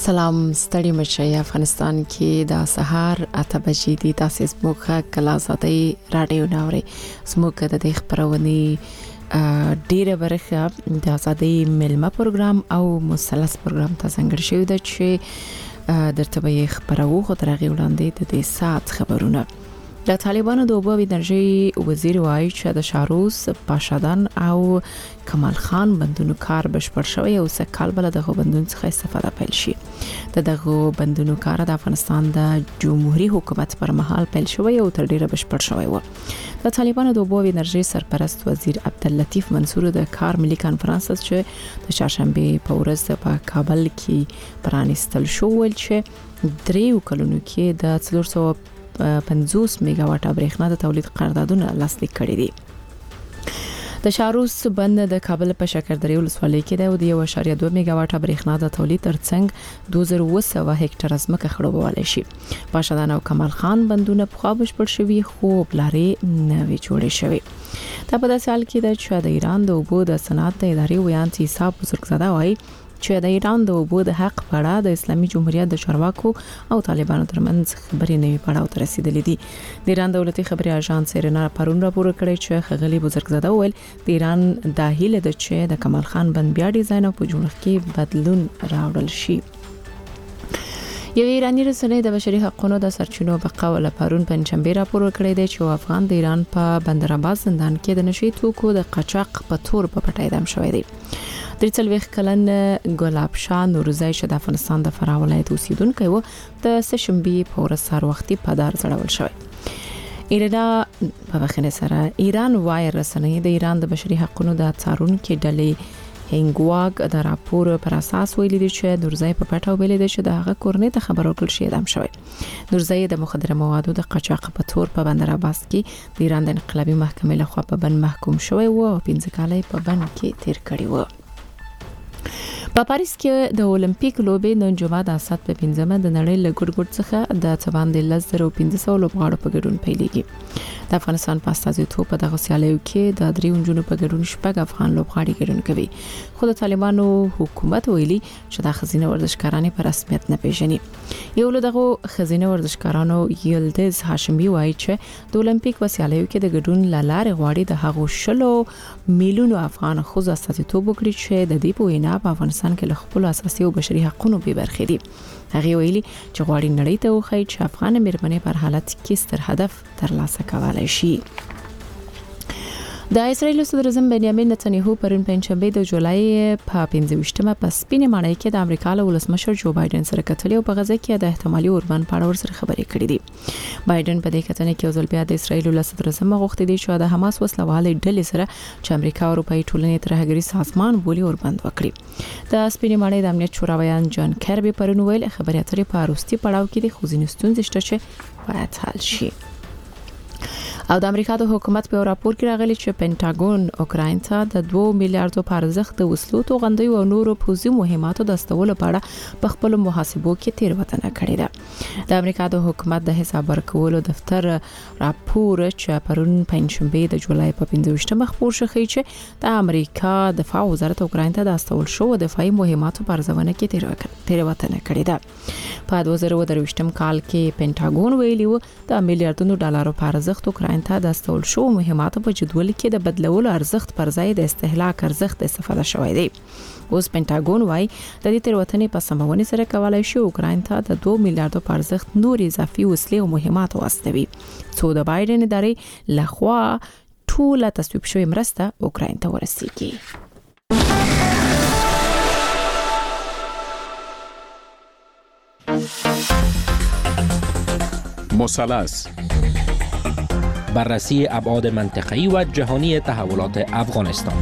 سلام ستړي مشي افغانستان کې د سهار 8 بجې دي. تاسو زموږه کلا آزادۍ رادیو ناوړي زموږه د خبرونه ډیره برخه د آزادۍ ملما پروګرام او مثلث پروګرام ته څنګه شوی د چې درته به خبرو خو ترغه وړاندې د دې سات خبرونه د طالبانو د اوبو انرژي وزیر وایي چې د شاروس پاشادان او کمال خان بندونو کار بشپړ شوی او سکهال بل دغه بندونو څخه استفاده پیل شي. دغه بندونو کار د افغانستان د جمهوریت حکومت پر مهال پیل شوی او تر ډیره بشپړ شوی و. د طالبانو د اوبو انرژي سرپرست وزیر عبداللطیف منصور د کار ملي کانفرنس چې د چهارشنبه په ورځ په کابل کې پرانیستل شو ول چې دریو کلونو کې د 450 میگا واټه برېښنا د تولید قراردادونه لاسلیک کړي دي. د شاروس بند د کابل په شکردرې ولسوالۍ کې د 1.2 میگا واټه برېښنا د تولید ترڅنګ 2200 هکټار ځمکه خړوبول شي. پاشدان او کمال خان بندونه په خوا بشپړ شوي خو بلارې نوې جوړې شوي. دا په داسې حال کې د ایران د اوبو د صنعت د ادارې ویان حساب بزرګزاده وایي چې د ایران د اوبو د حق په اړه د اسلامي جمهوریت د چارواکو او طالبانو ترمنځ خبرې نوي پړاو ته رسیدلې دي. د ایران دولتي خبري اژانس سرینا پرون راپور کړی چې خغلی بزرګزاده ویل د ایران د هیله د چې د کمال خان بند بیا ډیزاین او په جوړښت کې بدلون راوړل شي. یو ایرانی رسنۍ د بشري حقوقو د سرچینو بقاوله پرون پنځشنبه راپور کړی دی چې افغان د ایران په بندر عباس زندان کې د نشي توکو د قاچاق په تور په پټای دم شوی دی. د 30 کلن ګلاب شاه نورزای چې د افغانستان د فراه ولایت اوسیدونکی و د سشنبه په ورځ سار وختي په دار ځړول شوی. ایران وایي رسنۍ د ایران د بشري حقوقو د څارونکو ډلې هنګواګ د راپور پر اساس ویلي دي چې نورزای په پټاو ویلي دي چې د هغه کورنۍ ته خبر ورکړل شي دم شوی. نورزای د مخدره موادو د قاچاق په تور په بندر عباس کې د ایران د انقلابي محکمې لخوا په بند محکوم شوی و او 15 کال په بند کې تیر کړی و. په پاریس کې د اولمپیک لوبې نن جمعه د اسات په 15مه د نړۍ له ګډ څخه د 1500 لوبغاړو په ګډون پیلېږي. د افغانستان په استازیتوب په دغه سیالیو کې د درې نجونو په ګډون شپږ افغان لوبغاړي ګډون کوي. خو د طالبانو حکومت ویلي چې د خزینه ورزشکارانو په رسمیت نه پیژني. یو له دغه خزینه ورزشکارانو یلدز هاشمي وایي چې د اولمپیک وسیالیو کې د ګډون لاره غواړي د هغو 10 میلیونو افغان خوځ استازیتوب وکړي چې د دې په وینا په افغانستان کې له خپل اساسي او بشري حقوقو به برخې دي. هغه ویلي چې غواړي نړۍ ته وښایي چې افغان مېرمنې پر حالت کې ستر هدف ترلاسه کولای شي. د اسرایل صدر اعظم بنیامین نتنیاهو پرون پنځشنبه د جولای په 25مه په سپینې ماڼۍ کې د امریکا له ولسمشر جو بایدن سره کتلې او په غزه کې د احتمالي اوربند په اړه ورسره خبرې کړې دي. بایدن په دې کتنې کې ځل بیا د اسرایل له صدر اعظم غوښتي دي چې د حماس وسلوالې ډلې سره چې امریکا او اروپאי ټولنې ترهګری سازمان بولی اوربند وکړي. د سپینې ماڼۍ د امنیت شوراویان جان کربي پرون ویل خبرې اترې په وروستي پړاو کې د خوځینې ستونزې شته چې باید حل شي. او د امریکا د حکومت په راپور کې راغلی چې پینټاګون اوکراین ته د 2 میلیارډ په ارزښت د وسلو توغندۍ او نورو پوځي مهماتو د استولو په اړه په خپل محاسبو کې تیروتنه کړې ده. د امریکا د حکومت د حساب ورکولو دفتر راپور چې پرون پنځشنبه د جولای په 25مه خبر شوی چې د امریکا دفاع وزارت اوکراین ته د استول شو دفاعي مهماتو په ارزونه کې تیروتنه کړې ده. په 2023م کال کې پینټاګون ویلي و د میلیارډونو ډالرو په ارزښت اوکراین ته د استول شو مهماتو په جدول کې د بدلولو ارزښت پر ځای د استهلاک ارزښت استفاده شوی دی. اوس پینټاګون وايي د دې تیروتنې په سمونې سره کولای شي اوکراین ته د 2 میلیارډ په ارزښت نور اضافي وسلې او مهمات واستوي. څو د بایدن ادارې لخوا ټول تصویب شوی مرسته اوکراین ته ورسیږي. مثلث بررسی ابعاد منطقه‌ای و جهانی تحولات افغانستان.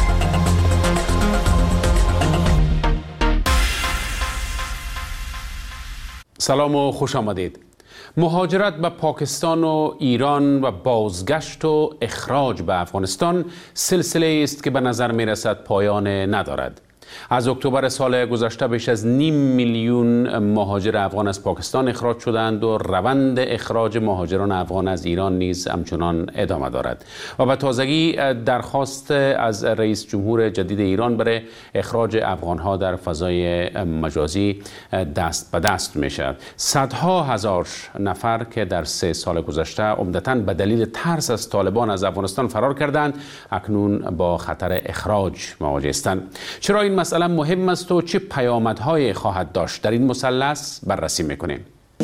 سلام و خوش آمدید. مهاجرت به پاکستان و ایران و بازگشت و اخراج به افغانستان سلسله است که به نظر می رسد پایان ندارد. از اکتبر سال گذشته بیش از 0.5 میلیون مهاجر افغان از پاکستان اخراج شدند و روند اخراج مهاجران افغان از ایران نیز همچنان ادامه دارد و به تازگی درخواست از رئیس جمهور جدید ایران برای اخراج افغانها در فضای مجازی دست به دست می شود. صدها هزار نفر که در 3 سال گذشته عمدتاً به دلیل ترس از طالبان از افغانستان فرار کردند اکنون با خطر اخراج مواجه هستند. چرا این مسئله مهم است و چه پیامدهایی خواهد داشت؟ در این مثلث بررسی میکنیم.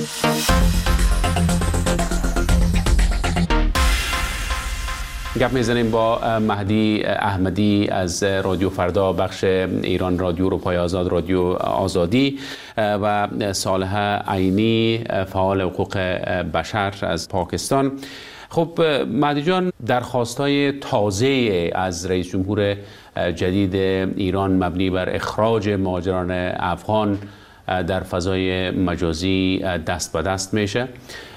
گپ میزنیم با مهدی احمدی از رادیو فردا، بخش ایران رادیو، اروپای آزاد، رادیو آزادی، و صالح عینی، فعال حقوق بشر از پاکستان. خب مهدی جان، درخواست‌های تازه از رئیس جمهور جدید ایران مبنی بر اخراج مهاجران افغان در فضای مجازی دست به دست میشه.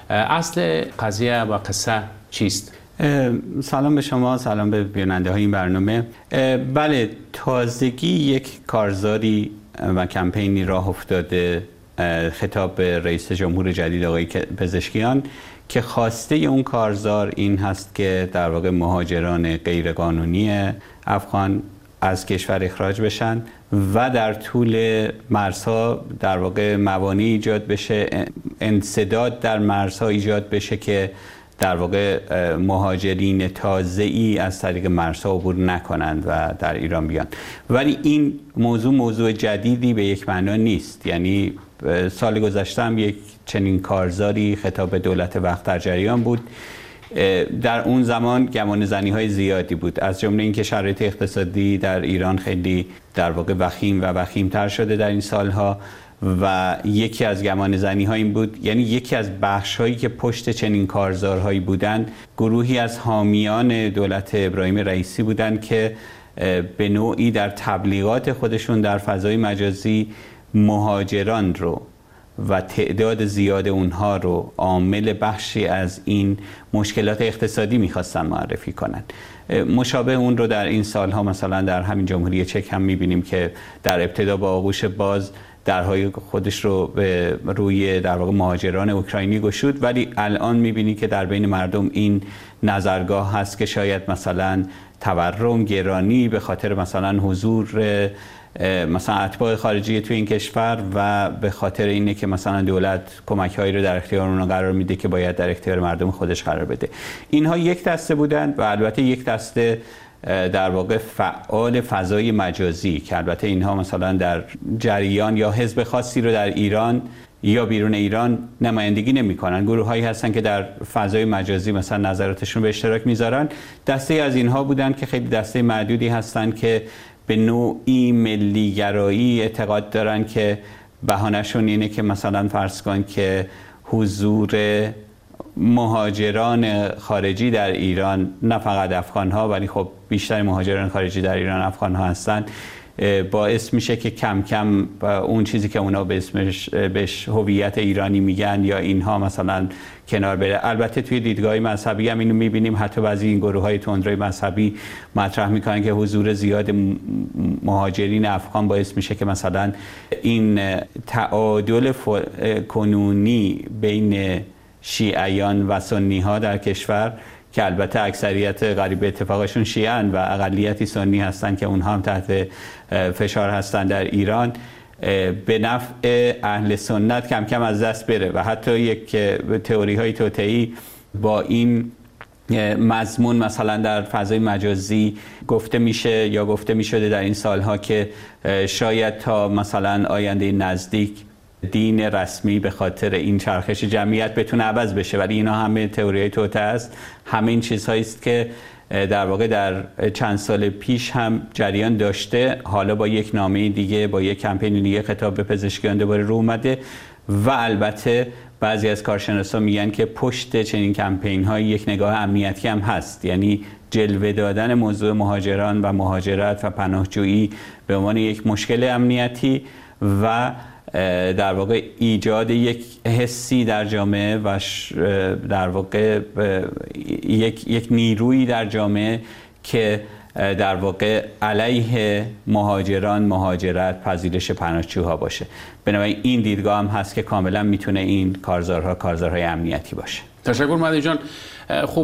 اصل قضیه و قصه چیست؟ سلام به شما، سلام به بیننده های این برنامه. بله، تازگی یک کارزاری و کمپینی راه افتاده خطاب به رئیس جمهور جدید آقای پزشکیان که خواسته اون کارزار این هست که در واقع مهاجران غیرقانونی افغان از کشور اخراج بشن و در طول مرزها در واقع موانعی ایجاد بشه، انسداد در مرزها ایجاد بشه که در واقع مهاجرین تازه‌ای از طریق مرزها عبور نکنند و در ایران بیان. ولی این موضوع جدیدی به یک معنا نیست. یعنی سال گذشته هم یک چنین کارزاری خطاب به دولت وقت در جریان بود. در اون زمان گمانه‌زنی‌های زیادی بود، از جمله اینکه شرایط اقتصادی در ایران خیلی در واقع وخیم و وخیم‌تر شده در این سالها و یکی از گمانه‌زنی‌ها این بود، یعنی یکی از بخش‌هایی که پشت چنین کارزارهایی بودند گروهی از حامیان دولت ابراهیم رئیسی بودند که به نوعی در تبلیغات خودشون در فضای مجازی مهاجران رو و تعداد زیاد اونها رو عامل بخشی از این مشکلات اقتصادی می‌خواستن معرفی کنند. مشابه اون رو در این سالها مثلا در همین جمهوری چک هم می‌بینیم که در ابتدا با آغوش باز درهای خودش رو به روی در واقع مهاجران اوکراینی گشود، ولی الان می‌بینی که در بین مردم این نظرگاه هست که شاید مثلا تورم، گرانی به خاطر مثلا حضور مثلا اتباع خارجی توی این کشور و به خاطر اینه که مثلا دولت کمک‌هایی رو در اختیار اونها قرار میده که باید در اختیار مردم خودش قرار بده. اینها یک دسته بودند و البته یک دسته در واقع فعال فضای مجازی که البته اینها مثلا در جریان یا حزب خاصی رو در ایران یا بیرون ایران نمایندگی نمی‌کنن. گروه‌هایی هستن که در فضای مجازی مثلا نظراتشون به اشتراک میذارن. دسته از اینها بودن که خیلی دسته معدودی هستن که به نوعی ملیگرایی اعتقاد دارن که بهانه‌شون اینه که مثلا فرض کن که حضور مهاجران خارجی در ایران، نه فقط افغان‌ها ولی خب بیشتر مهاجران خارجی در ایران افغان‌ها هستن، باعث میشه که کم کم اون چیزی که اونا به اسمش بهش هویت ایرانی میگن یا اینها مثلا کنار بره. البته توی دیدگاه مذهبی هم اینو میبینیم، حتی بعضی این گروه‌های تندروی مذهبی مطرح میکنن که حضور زیاد مهاجرین افغان باعث میشه که مثلا این تعادل کنونی بین شیعیان و سنی ها در کشور که البته اکثریت قریب اتفاقشون شیعن و اقلیتی سنی هستن که اونها هم تحت فشار هستن در ایران، به نفع اهل سنت کم کم از دست بره و حتی یک تئوری های توطئه‌ای با این مضمون مثلا در فضای مجازی گفته میشه یا گفته میشده در این سالها که شاید تا مثلا آینده نزدیک دین رسمی به خاطر این چرخش جمعیت بتونه عوض بشه، ولی اینا همه تئوریای توطئه است. همه این چیزهایی است که در واقع در چند سال پیش هم جریان داشته، حالا با یک نامه دیگه، با یک کمپین دیگه خطاب به پزشکیان دوباره رو اومده و البته بعضی از کارشناسان میگن که پشت چنین کمپین های یک نگاه امنیتی هم هست، یعنی جلوه دادن موضوع مهاجران و مهاجرت و پناهجویی به عنوان یک مشکل امنیتی و در واقع ایجاد یک حسی در جامعه و در واقع یک نیرویی در جامعه که در واقع علیه مهاجران، مهاجرت، پذیرش پناهجوها باشه. بنابراین این دیدگاه هم هست که کاملا میتونه این کارزارهای امنیتی باشه. تشکر مهدی جان. خب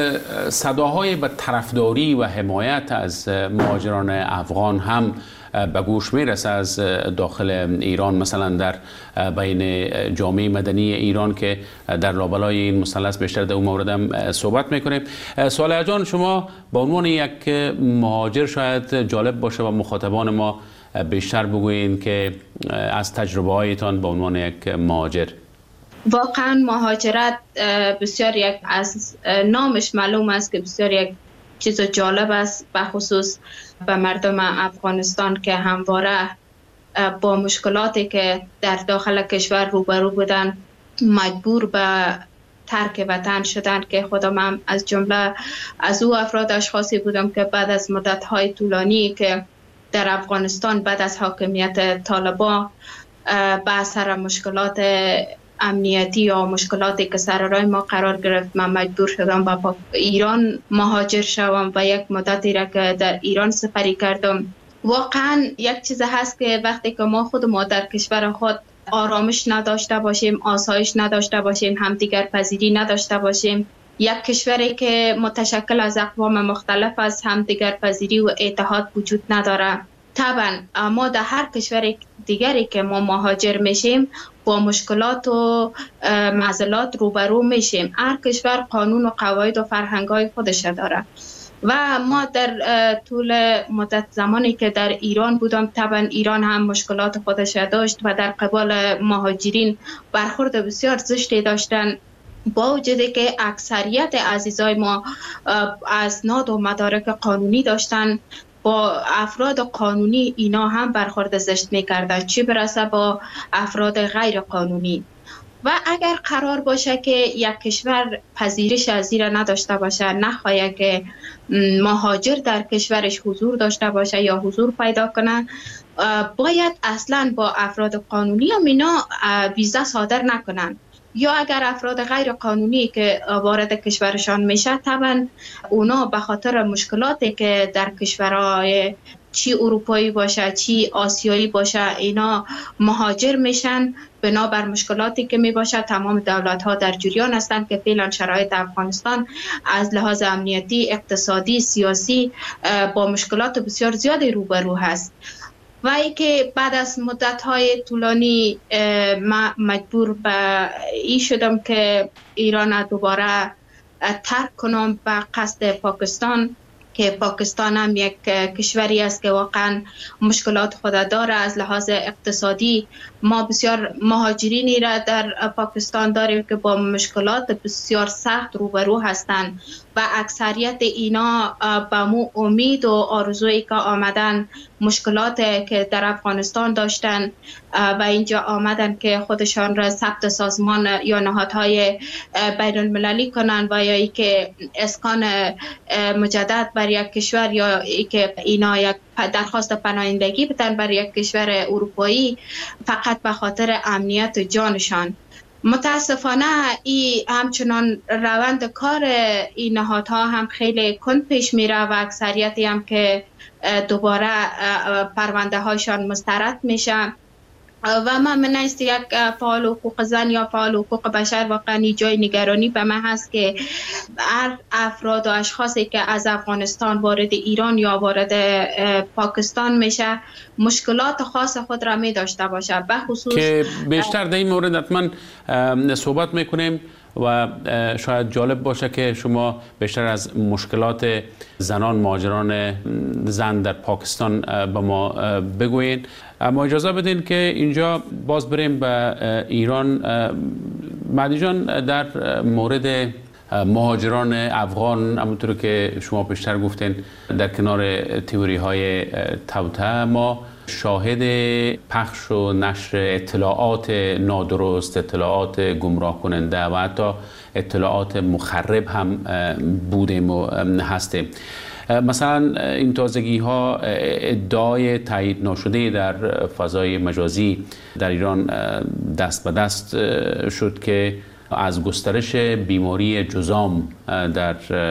صداهای به طرفداری و حمایت از مهاجران افغان هم به گوش میرسه از داخل ایران، مثلا در بین جامعه مدنی ایران که در لابلای این مثلث بیشتر در اون مورد هم صحبت میکنیم. صالح جان، شما به عنوان یک مهاجر شاید جالب باشه و مخاطبان ما بیشتر بگویین که از تجربه هایتان به عنوان یک مهاجر. واقعا مهاجرت بسیار یک از نامش معلوم است که بسیار یک چیز جالب است، به خصوص به مردم افغانستان که همواره با مشکلاتی که در داخل کشور روبرو بودن مجبور به ترک وطن شدن، که خودم هم از جمله از او اشخاصی بودم که بعد از مدت‌های طولانی که در افغانستان بعد از حاکمیت طالبان به اثر مشکلات امنیتی یا مشکلاتی که سر راه ما قرار گرفت، من مجبور شدم به ایران مهاجر شوم و یک مدتی را که در ایران سپری کردم. واقعا یک چیز هست که وقتی که ما در کشور خود آرامش نداشته باشیم، آسایش نداشته باشیم، همدیگر پذیری نداشته باشیم، یک کشوری که متشکل از اقوام مختلف از همدیگر پذیری و اتحاد وجود نداره، طبعا ما در هر کشور دیگری که ما مهاجر میشیم با مشکلات و معضلات روبرو میشیم. هر کشور قانون و قواعد و فرهنگ‌های خودش داره و ما در طول مدت زمانی که در ایران بودم، طبعا ایران هم مشکلات خودش داشت و در قبال مهاجرین برخورد بسیار زشتی داشتن، با وجودی که اکثریت عزیزای ما اسناد و مدارک قانونی داشتن، با افراد قانونی اینا هم برخورد زشت میکردن، چی برسه با افراد غیر قانونی. و اگر قرار باشه که یک کشور پذیرش از این نداشته باشه، نخواهد که مهاجر در کشورش حضور داشته باشه یا حضور پیدا کنه، باید اصلا با افراد قانونی هم اینا ویزا صادر نکنن. یا اگر افراد غیر قانونی که وارد کشورشان میشه، طبعا اونا به خاطر مشکلاتی که در کشورهای چی اروپایی باشه چی آسیایی باشه اینا مهاجر میشن، بنابر مشکلاتی که می باشه تمام دولت ها در جریان هستند که فعلا شرایط افغانستان از لحاظ امنیتی، اقتصادی، سیاسی با مشکلات بسیار زیادی روبرو هست. و ای که بعد از مدت‌های طولانی مجبور به این شدم که ایران دوباره ترک کنم به قصد پاکستان، که پاکستان هم یک کشوری است که واقعا مشکلات خود داره. از لحاظ اقتصادی ما بسیار مهاجرینی را در پاکستان داریم که با مشکلات بسیار سخت روبرو هستند و اکثریت اینا با مو امید و آرزویی که آمدن مشکلات که در افغانستان داشتن و اینجا آمدن که خودشان را ثبت سازمان یا نهادهای بین المللی کنن و یا ای که اسکان مجدد بر یک کشور یا ای که اینا یک درخواست پناهندگی بدن بر یک کشور اروپایی فقط به خاطر امنیت جانشان. متاسفانه این همچنان روند کار این نهادها هم خیلی کند پیش میره و اکثریتی هم که دوباره پرونده هاشان مسترد میشه و من نیست یک فعال حقوق زن یا فعال حقوق بشر واقعا جای نگرانی به من هست که هر افراد و اشخاصی که از افغانستان وارد ایران یا وارد پاکستان میشه مشکلات خاص خود را می داشته باشه، به خصوص که بیشتر در این مورد حتما صحبت میکنیم و شاید جالب باشه که شما بیشتر از مشکلات زنان مهاجران زن در پاکستان به ما بگویید. اما اجازه بدین که اینجا باز بریم به ایران. مهدی جان، در مورد مهاجران افغان همونطور که شما پیشتر گفتین در کنار تئوری های توطئه ما شاهد پخش و نشر اطلاعات نادرست، اطلاعات گمراه کننده و حتی اطلاعات مخرب هم بودیم و هستیم. مثلا این تازگی ها ادعای تایید نشده در فضای مجازی در ایران دست به دست شد که از گسترش بیماری جذام در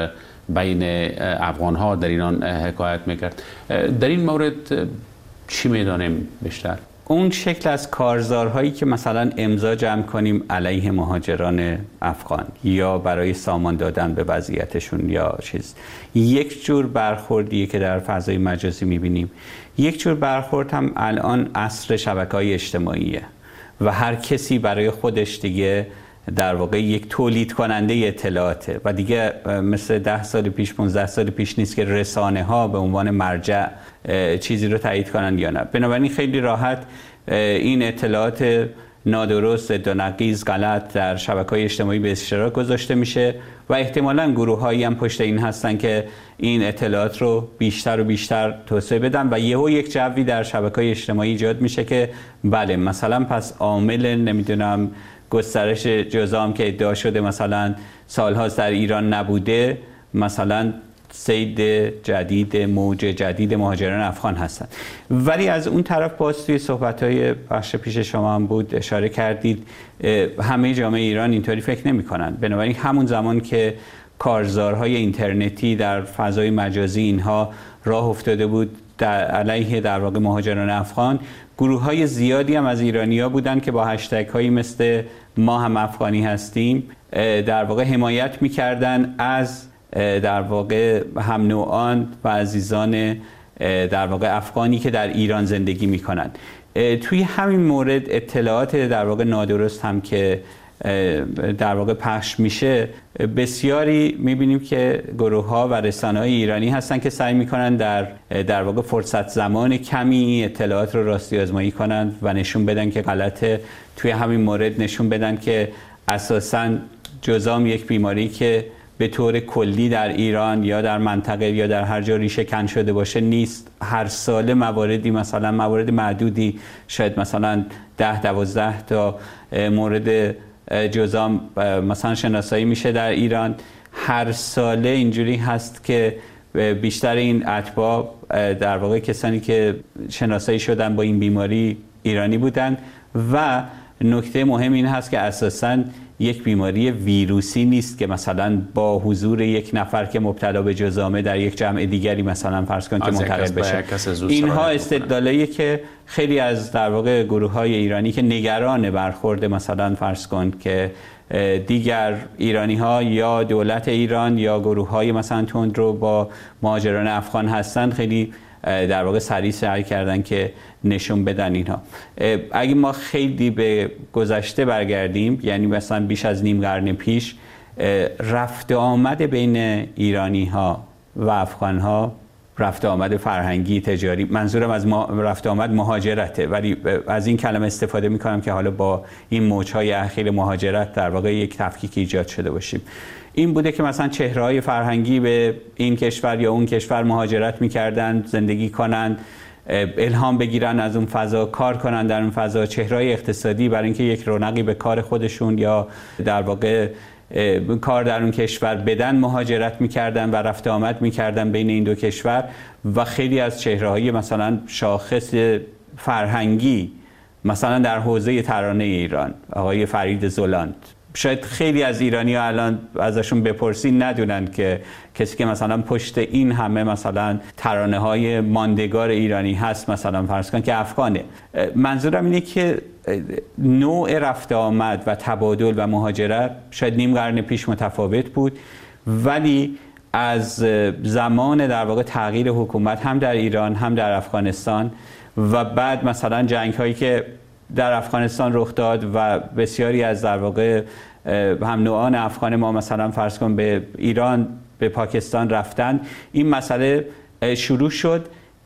بین افغان ها در ایران حکایت میکرد. در این مورد چی میدانیم بیشتر؟ اون شکل از کارزارهایی که مثلا امضا جمع کنیم علیه مهاجران افغان یا برای سامان دادن به وضعیتشون یا چیز، یک جور برخوردیه که در فضای مجازی میبینیم. یک جور برخورد هم الان عصر شبکه‌های اجتماعیه و هر کسی برای خودش دیگه در واقع یک تولید کننده اطلاعاته و دیگه مثل 10 سال پیش 15 سال پیش نیست که رسانه ها به عنوان مرجع چیزی رو تایید کنن یا نه. بنابراین خیلی راحت این اطلاعات نادرست، ضد غلط در شبکه‌های اجتماعی به اشتراک گذاشته میشه و احتمالاً گروه‌هایی هم پشت این هستن که این اطلاعات رو بیشتر و بیشتر توسعه بدن و یهو یک جوی در شبکه‌های اجتماعی ایجاد میشه که بله مثلا پس عامل نمیدونم گسترش جزام که ادعا شده مثلا سالهاست در ایران نبوده، مثلا سید جدید، موج جدید مهاجران افغان هستن. ولی از اون طرف باز توی صحبت‌های بخش پیش شما هم بود اشاره کردید همه جامعه ایران اینطوری فکر نمی‌کنن. بنابراین همون زمان که کارزارهای اینترنتی در فضای مجازی اینها راه افتاده بود در علیه در واقع مهاجران افغان، گروه‌های زیادی هم از ایرانی‌ها بودن که با هشتگ‌هایی مثل ما هم افغانی هستیم در واقع حمایت می‌کردن از در واقع هم نوعان و عزیزان در واقع افغانی که در ایران زندگی می‌کنن. توی همین مورد اطلاعات در واقع نادرست هم که در واقع پخش میشه، بسیاری میبینیم که گروه‌ها و رسانه‌های ایرانی هستن که سعی میکنن در واقع فرصت زمان کمی اطلاعات رو راستی آزمایی کنن و نشون بدن که غلطه. توی همین مورد نشون بدن که اساساً جذام یک بیماری که به طور کلی در ایران یا در منطقه یا در هر جا ریشه کن شده باشه نیست. هر ساله مواردی مثلا موارد معدودی شاید مثلا 10-12 تا مورد جذام مثلا شناسایی میشه در ایران. هر ساله اینجوری هست که بیشتر این اتباع در واقع کسانی که شناسایی شدن با این بیماری ایرانی بودن و نکته مهم این هست که اساساً یک بیماری ویروسی نیست که مثلا با حضور یک نفر که مبتلا به جذامه در یک جمع دیگری مثلا فرض کنید که منتقل بشه. اینها استدلالیه که خیلی از در واقع گروه‌های ایرانی که نگران برخورد مثلا فرض کن که دیگر ایرانی‌ها یا دولت ایران یا گروه‌های مثلا تندرو با مهاجران افغان هستن، خیلی در واقع سعی کردن که نشون بدن اینها. اگه ما خیلی به گذشته برگردیم، یعنی مثلا بیش از نیم قرن پیش، رفت آمد بین ایرانی ها و افغان ها، رفت آمد فرهنگی، تجاری، منظورم از رفت آمد مهاجرته، ولی از این کلمه استفاده میکنم که حالا با این موجهای اخیر مهاجرت در واقع یک تفکیک ایجاد شده باشیم. این بوده که مثلا چهره‌های فرهنگی به این کشور یا اون کشور مهاجرت می‌کردند، زندگی کنند، الهام بگیرن از اون فضا، کار کنن در اون فضا. چهره‌های اقتصادی برای اینکه یک رونقی به کار خودشون یا در واقع کار در اون کشور بدن مهاجرت می‌کردن و رفت آمد می‌کردن بین این دو کشور. و خیلی از چهره‌های مثلا شاخص فرهنگی مثلا در حوزه ترانه ایران، آقای فرید زلاند، شاید خیلی از ایرانی‌ها الان ازشون بپرسین ندونن که کسی که مثلا پشت این همه مثلا ترانه‌های ماندگار ایرانی هست مثلا فرض کن که افغانه. منظورم اینه که نوع رفت آمد و تبادل و مهاجرت شاید نیم قرن پیش متفاوت بود، ولی از زمان در واقع تغییر حکومت هم در ایران هم در افغانستان و بعد مثلا جنگ‌هایی که در افغانستان رخ داد و بسیاری از در واقع هم نوعان افغان ما مثلا فرض کن به ایران، به پاکستان رفتن، این مسئله شروع شد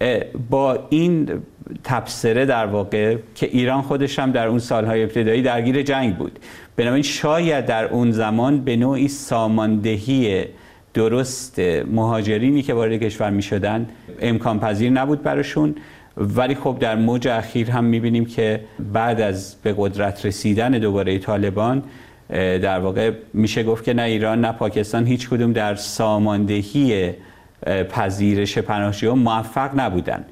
با این تبصره در واقع که ایران خودش هم در اون سالهای ابتدایی درگیر جنگ بود. بنابراین شاید در اون زمان به نوعی ساماندهی درست مهاجرینی که وارد کشور می شدن امکان پذیر نبود براشون. ولی خب در موج اخیر هم می‌بینیم که بعد از به قدرت رسیدن دوباره طالبان در واقع میشه گفت که نه ایران نه پاکستان هیچ کدوم در ساماندهی پذیرش پناهجویان موفق نبودن.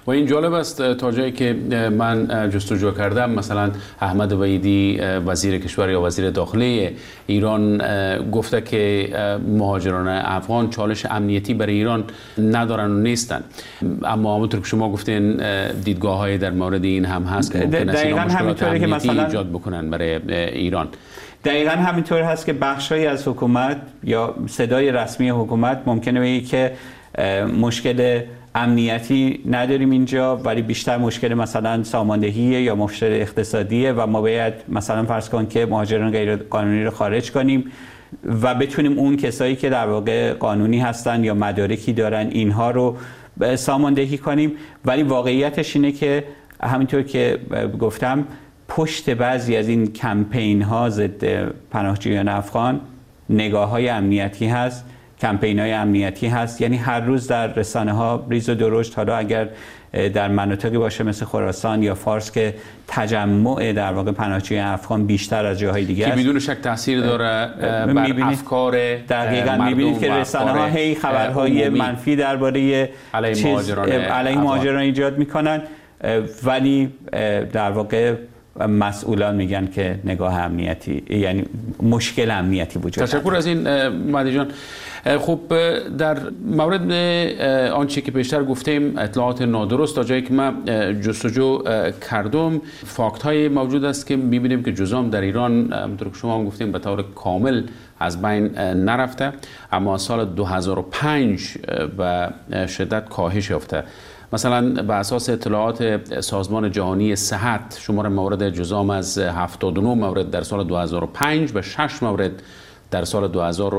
و این جالب است تا جایی که من جستجو کردم، مثلا احمد وحیدی وزیر کشور یا وزیر داخلی ایران گفته که مهاجران افغان چالش امنیتی برای ایران ندارن و نیستن، اما همونطور که شما گفتین دیدگاه‌های در مورد این هم هست که ممکن است اینا مشکلات امنیتی ایجاد بکنن برای ایران. دقیقاً همینطور هست که بخشی از حکومت یا صدای رسمی حکومت ممکنه بگه که مشکل امنیتی نداریم اینجا، ولی بیشتر مشکل مثلا ساماندهیه یا مشکل اقتصادیه و ما باید مثلا فرض کن که مهاجران غیر قانونی رو خارج کنیم و بتونیم اون کسایی که در واقع قانونی هستن یا مدارکی دارن اینها رو ساماندهی کنیم. ولی واقعیتش اینه که همینطور که گفتم پشت بعضی از این کمپین ها ضد پناهجویان افغان نگاه های امنیتی هست، کمپین های امنیتی هست. یعنی هر روز در رسانه ها ریز و درشت، حالا اگر در مناطقی باشه مثل خراسان یا فارس که تجمع در واقع پناهجویان افغان بیشتر از جاهای دیگه است، که بدون شک تاثیر داره بر افکار دقیقاً می‌بینید که رسانه ها هی خبرهای منفی درباره علیه مهاجران ایجاد میکنن، ولی در واقع مسئولان میگن که نگاه امنیتی، یعنی مشکل امنیتی وجود داره. تشکر از این مهدی جان. خب در مورد آنچه که پیشتر گفتیم اطلاعات نادرست، تا جایی که من جستجو کردم فاکت های موجود است که میبینیم که جذام در ایران همونطور که شما هم گفتیم به طور کامل از بین نرفته، اما سال 2005 به شدت کاهش یافته. مثلا به اساس اطلاعات سازمان جهانی صحت شمار موارد جذام از 79 مورد در سال 2005 به 6 مورد در سال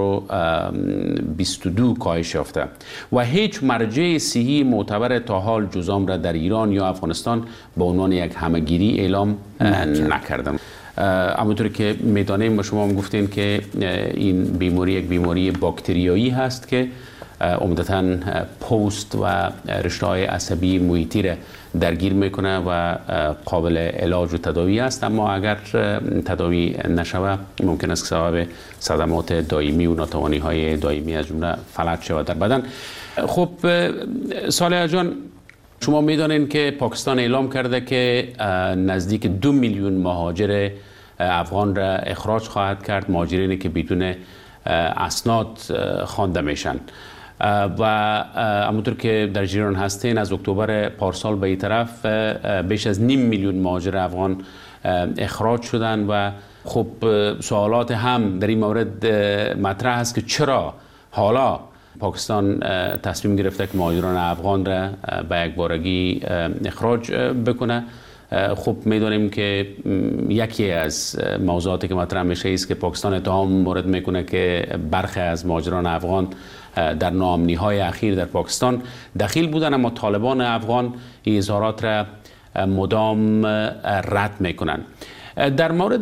2022 کاهش یافته و هیچ مرجع صحی معتبر تا حال جذام را در ایران یا افغانستان به عنوان یک همهگیری اعلام نکردن. همونطوری که میدانیم و شما هم گفتین که این بیماری یک بیماری باکتریایی هست که عمدتاً پوست و رشته‌های عصبی محیطی را درگیر میکنه و قابل علاج و تداوی است، اما اگر تداوی نشود ممکن است که سبب صدمات دائمی و ناتوانی‌های دائمی از جمله فلج شود در بدن. خب صالح جان، شما میدانید که پاکستان اعلام کرده که نزدیک 2 میلیون مهاجر افغان را اخراج خواهد کرد، مهاجرینی که بدون اسناد خوانده میشن و همونطور که در جریان هستین از اکتبر پارسال به این طرف بیش از 0.5 میلیون مهاجر افغان اخراج شدن و خب سوالات هم در این مورد مطرح است که چرا حالا پاکستان تصمیم گرفته که مهاجران افغان را به یک بارگی اخراج بکنه. خب میدونیم که یکی از موضوعاتی که مطرح میشه است که پاکستان اتهام مورد میکنه که برخی از مهاجران افغان در ناامنی‌های اخیر در پاکستان دخیل بودن، اما طالبان افغان این اظهارات را مدام رد میکنن. در مورد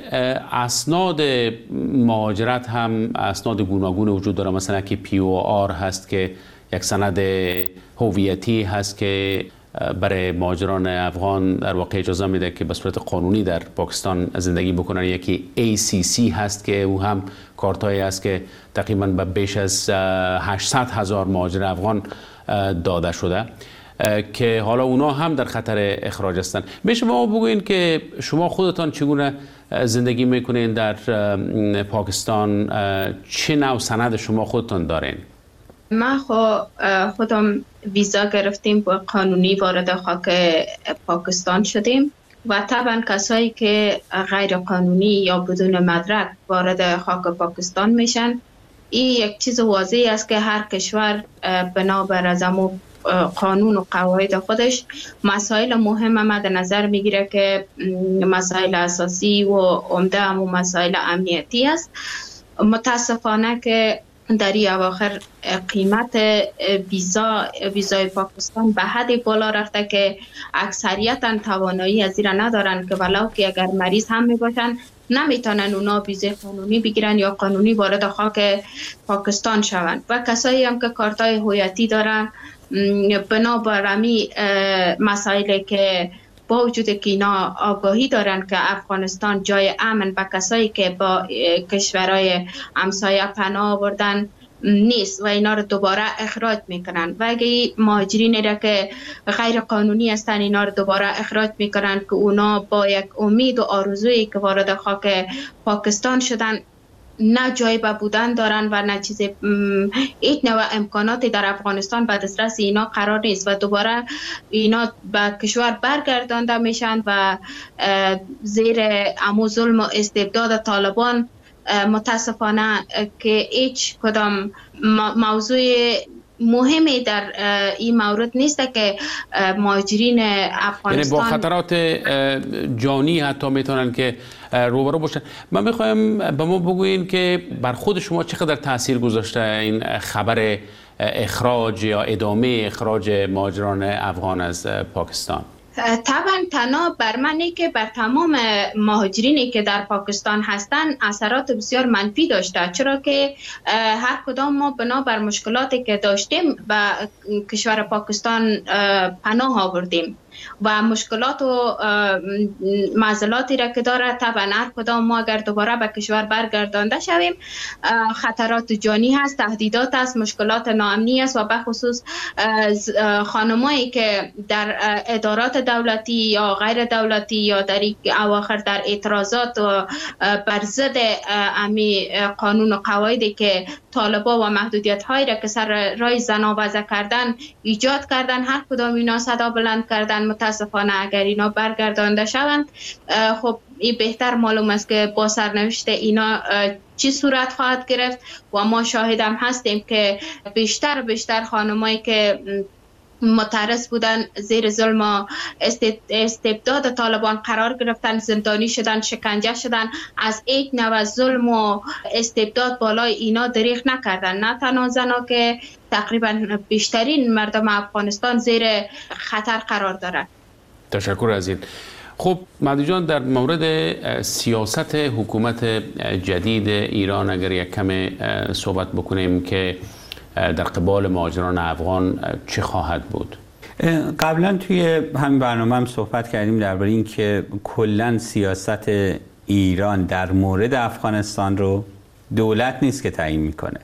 اسناد مهاجرت هم اسناد گوناگون وجود داره، مثلا که POR هست که یک سند هویتی هست که برای مهاجران افغان در واقع اجازه میده که به صورت قانونی در پاکستان زندگی بکنن. یکی ACC هست که او هم کارتایی است که تقریبا به بیش از 800,000 مهاجر افغان داده شده که حالا اونا هم در خطر اخراج هستند. به شما بگوین که شما خودتان چگونه زندگی میکنین در پاکستان، چه نوع سند شما خودتان دارین؟ ما خودم ویزا گرفتیم و قانونی وارد خاک پاکستان شدیم و طبعا کسایی که غیر قانونی یا بدون مدرک وارد خاک پاکستان میشن، این یک چیز واضحی است که هر کشور بنابر از قانون و قواعد خودش مسائل مهم مد نظر میگیره که مسائل اساسی و عمده و مسائل امنیتی است. متاسفانه که در این اواخر قیمت ویزای پاکستان به حد بالا رفته که اکثریتا توانایی از این ندارن که ولو که اگر مریض هم می باشن نمیتونن اونا ویزای قانونی بگیرن یا قانونی وارد خاک پاکستان شوند. و کسایی هم که کارتای هویتی دارن بنابر امی مسائلی که با وجود که اینا آگاهی دارن که افغانستان جای امن به کسایی که با کشورهای همسایه پناه آوردن نیست و اینا رو دوباره اخراج میکنن و اگه مهاجرین را که غیر قانونی هستن اینا رو دوباره اخراج میکنن که اونا با یک امید و آرزویی که وارد خاک پاکستان شدن نه جای به بودن دارن و نه چیز هیچ نوع امکاناتی در افغانستان به دسترس اینا قرار نیست و دوباره اینا به کشور برگردانده میشن و زیر امو ظلم و استبداد طالبان متاسفانه که هیچ کدام موضوع مهمی در این مورد نیست که مهاجرین افغانستان یعنی با خطرات جانی حتی میتونن که روبرو باشن. من میخوایم به ما بگوین که بر خود شما چقدر تاثیر گذاشته این خبر اخراج یا ادامه اخراج مهاجران افغان از پاکستان؟ طبعا تنها بر منی که بر تمام مهاجرینی که در پاکستان هستند اثرات بسیار منفی داشته، چرا که هر کدام ما بنا بر مشکلاتی که داشتیم به کشور پاکستان پناه آوردیم و مشکلات و معضلاتی را که داره طبعا هر کدام ما اگر دوباره به کشور برگردانده شویم خطرات جانی هست، تهدیدات است، مشکلات ناامنی است و به خصوص خانمایی که در ادارات دولتی یا غیر دولتی یا در اواخر در اعتراضات و بر ضد امی قانون و قواعدی که طالبا و محدودیت هایی را که سر راه زنا وضع کردن ایجاد کردن، هر کدام اینا صدا بلند کردن. متاسفانه اگر اینا برگردانده شوند خب این بهتر معلوم است که با سرنوشت اینا چی صورت خواهد گرفت و ما شاهدم هستیم که بیشتر خانمایی که معترض بودن زیر ظلم و استبداد طالبان قرار گرفتن، زندانی شدن، شکنجه شدن، از یک نوع ظلم و استبداد بالای اینا دریغ نکردن. نه تنها زنا که تقریبا بیشترین مردم افغانستان زیر خطر قرار دارند. تشکر از این. خب مهدی جان، در مورد سیاست حکومت جدید ایران اگر یک کم صحبت بکنیم که در قبال مهاجران افغان چه خواهد بود؟ قبلا توی همین برنامه هم صحبت کردیم درباره این که کلا سیاست ایران در مورد افغانستان رو دولت نیست که تعیین میکنه.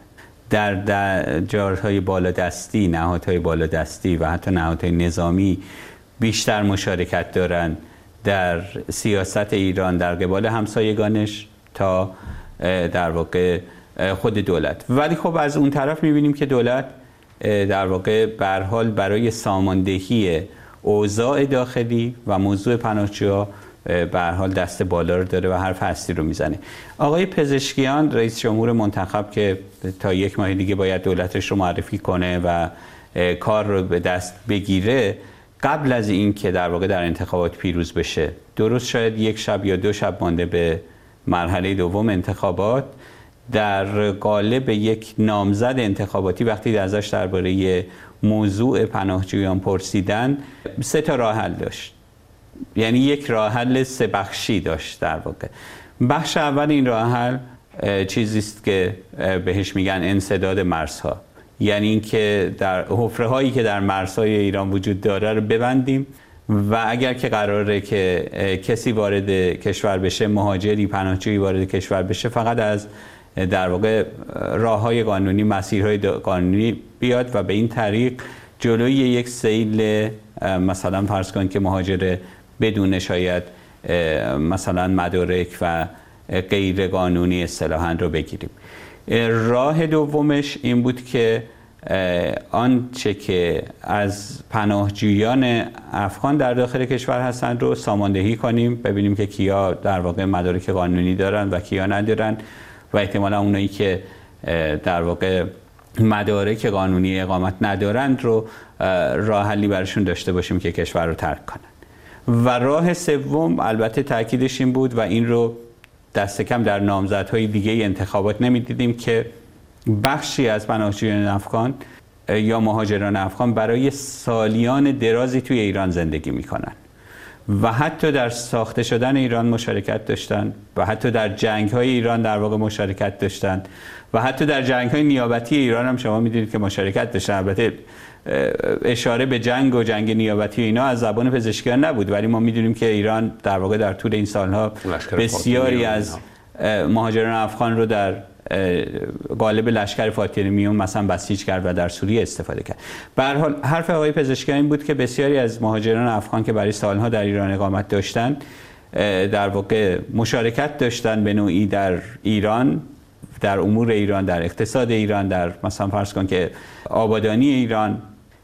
در جارهای بالادستی، نهادهای بالادستی و حتی نهادهای نظامی بیشتر مشارکت دارن در سیاست ایران در قبال همسایگانش تا در واقع خود دولت. ولی خب از اون طرف میبینیم که دولت در واقع به هر حال برای ساماندهی اوضاع داخلی و موضوع پناهجوها به هر حال دست بالا رو داره و حرف اصلی رو میزنه. آقای پزشکیان رئیس جمهور منتخب که تا یک ماه دیگه باید دولتش رو معرفی کنه و کار رو به دست بگیره، قبل از این که در واقع در انتخابات پیروز بشه، درست شاید یک شب یا دو شب مانده به مرحله دوم انتخابات، در قالب یک نامزد انتخاباتی وقتی ازش درباره موضوع پناهجویان پرسیدن 3 تا راه حل داشت. یعنی یک راه حل 3 بخشی داشت در واقع. بخش اول این راه حل چیزی است که بهش میگن انسداد مرزها، یعنی اینکه در حفره هایی که در مرزهای ایران وجود داره رو ببندیم و اگر که قراره که کسی وارد کشور بشه، مهاجری پناهجویی وارد کشور بشه، فقط از در واقع راههای قانونی، مسیرهای قانونی بیاد و به این طریق جلوی یک سیل مثلا فرض کن که مهاجر بدون شاید مثلا مدارک و غیر قانونی اصطلاحاً رو بگیریم. راه دومش این بود که آنچه که از پناهجویان افغان در داخل کشور هستند رو ساماندهی کنیم، ببینیم که کیا در واقع مدارک قانونی دارن و کیا ندارن و احتمالا اونایی که در واقع مدارک قانونی اقامت ندارند رو راه حلی براشون داشته باشیم که کشور رو ترک کنن. و راه سوم البته تاکیدش این بود و این رو دست کم در نامزدهای دیگه انتخابات نمیدیدیم که بخشی از پناهجویان افغان یا مهاجران افغان برای سالیان درازی توی ایران زندگی میکنن و حتی در ساخته شدن ایران مشارکت داشتن و حتی در جنگ‌های ایران در واقع مشارکت داشتن و حتی در جنگ‌های نیابتی ایران هم شما می‌دونید که مشارکت داشتن. البته اشاره به جنگ و جنگ نیابتی اینا از زبان پزشکیان نبود، ولی ما می‌دونیم که ایران در واقع در طول این سالها بسیاری از مهاجران افغان رو در غالب لشکر فاطمیون مثلا بسیج کرد و در سوریه استفاده کرد. به هر حال حرف آقای پزشکیان این بود که بسیاری از مهاجران افغان که برای سالها در ایران اقامت داشتند در واقع مشارکت داشتن به نوعی در ایران، در امور ایران، در اقتصاد ایران، در مثلا فرض کن که آبادانی ایران،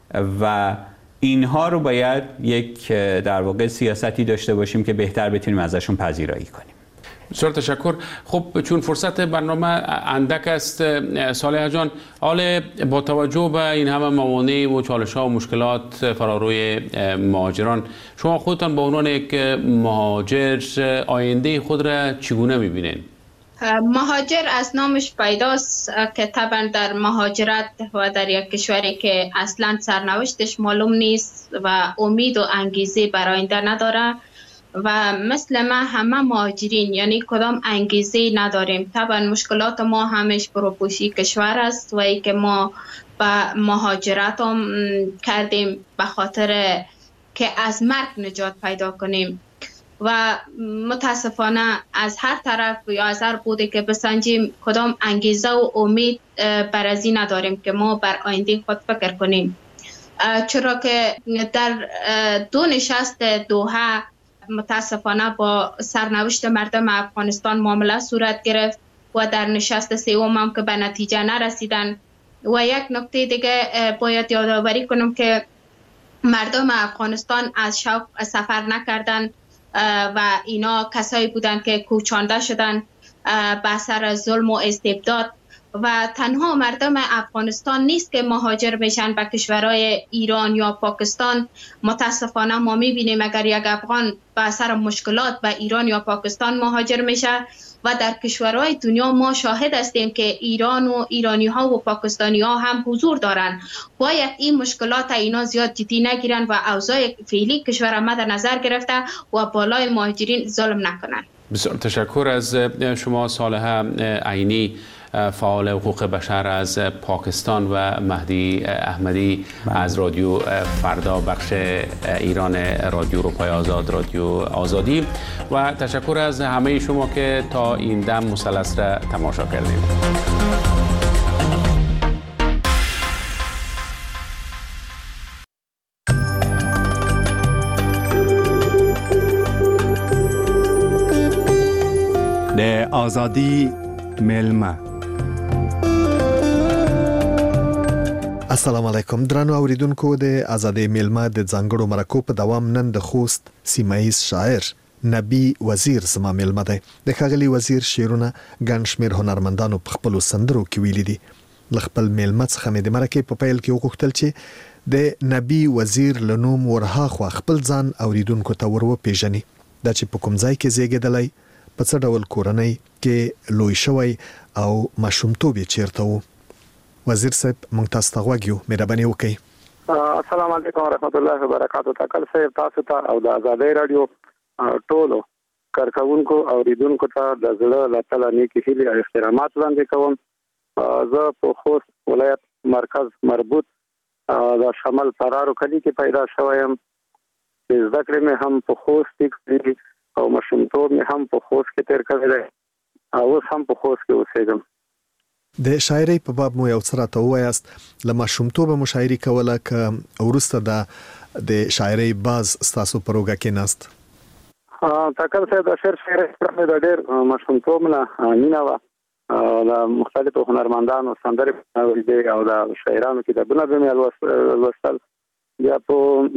و اینها رو باید یک در واقع سیاستی داشته باشیم که بهتر بتونیم ازشون پذیرایی کنیم. بسیار تشکر. خب چون فرصت برنامه اندک است صالح جان، حال با توجه به این همه موانع و چالش ها و مشکلات فراروی مهاجران، شما خودتان به عنوان یک مهاجر آینده خود را چگونه می‌بینید؟ مهاجر از نامش پیداست که طبعا در مهاجرت و در یک کشوری که اصلا سرنوشتش معلوم نیست و امید و انگیزه برای آینده نداره و مثل ما همه مهاجرین یعنی کدام انگیزه نداریم. طبعا مشکلات ما همش پروپوشی کشور است و ای که ما به مهاجرت هم کردیم به خاطر که از مرگ نجات پیدا کنیم و متاسفانه از هر طرف یا از هر بوده که بسنجیم کدام انگیزه و امید بر از این نداریم که ما بر آینده خود فکر کنیم، چرا که در دو نشست دوحه متاسفانه با سرنوشت مردم افغانستان معامله صورت گرفت و در نشست سوم هم که به نتیجه نرسیدن. و یک نکته دیگه باید یادآوری کنم که مردم افغانستان از شوق سفر نکردن و اینا کسایی بودن که کوچانده شدن به اثر ظلم و استبداد و تنها مردم افغانستان نیست که مهاجر میشن به کشورهای ایران یا پاکستان. متاسفانه ما میبینیم اگر یک افغان به اثر مشکلات به ایران یا پاکستان مهاجر میشه و در کشورهای دنیا ما شاهد هستیم که ایران و ایرانی ها و پاکستانی ها هم حضور دارن. باید این مشکلات اینا زیاد جدی نگیرن و اوضاع فعلی کشور ما در نظر گرفته و بالای مهاجرین ظلم نکنن. بسیار تشکر از شما صالح عینی، فعال حقوق بشر از پاکستان، و مهدی احمدی از رادیو فردا بخش ایران رادیو اروپای آزاد، رادیو آزادی، و تشکر از همه شما که تا این دم مثلث را تماشا کردید. د آزادی میلمه. السلام علیکم درنو اوریدونکو، د آزادی میلمه د ځانګړو مرکو په دوام نن د خوست سیمایي شاعر نبی وزیر زما میلمه دی. د ښاغلي وزیر شعرونه ګڼ شمېر هنرمندانو په خپلو سندرو کې ویلي دي. له خپل میلمه څخه مې د مرکې په پیل کې وغوښتل چې د نبی وزیر له نوم ورهاخوا خپل ځان اوریدونکو ته ور وپېژني، دا چې په کوم ځای کې زیږېدلی، په څه ډول کورنۍ کې لوی شوی او ماشومتوب یې چیرته و. وزیر صاحب مونږ تاسو ته غوږ یو، مهرباني وکړئ. السلام علیکم ورحمت الله وبرکاتہ. تکل صاحب تاسو ته او د آزادۍ رادیو ټولو کارکونکو او اوریدونکو ته د زړه له تله نیکې هیلې او احترامات وړاندې کوم. زه په خوست ولایت مرکز مربوط د شمال فرارو کلی کې پیدا شوی یم. زده کړې مې هم په خوست کې او ماشومتوب مې هم په خوست کې تیر کړی دی او اوس هم په خوست کې اوسېږم. د شاعرۍ په باب مو یو څه راته ووایاست. له ماشومتوبه مو شاعري کوله که وروسته د شاعرۍ باز ستاسو په روږه کې ناست؟ تکل صاحب د شعر مې د ډېر ماشومتوب نه مینه وه. د مختلفو هنرمندانو سندرې اورېدې او د شاعرانو کتابونه به مې لوستل. بیا په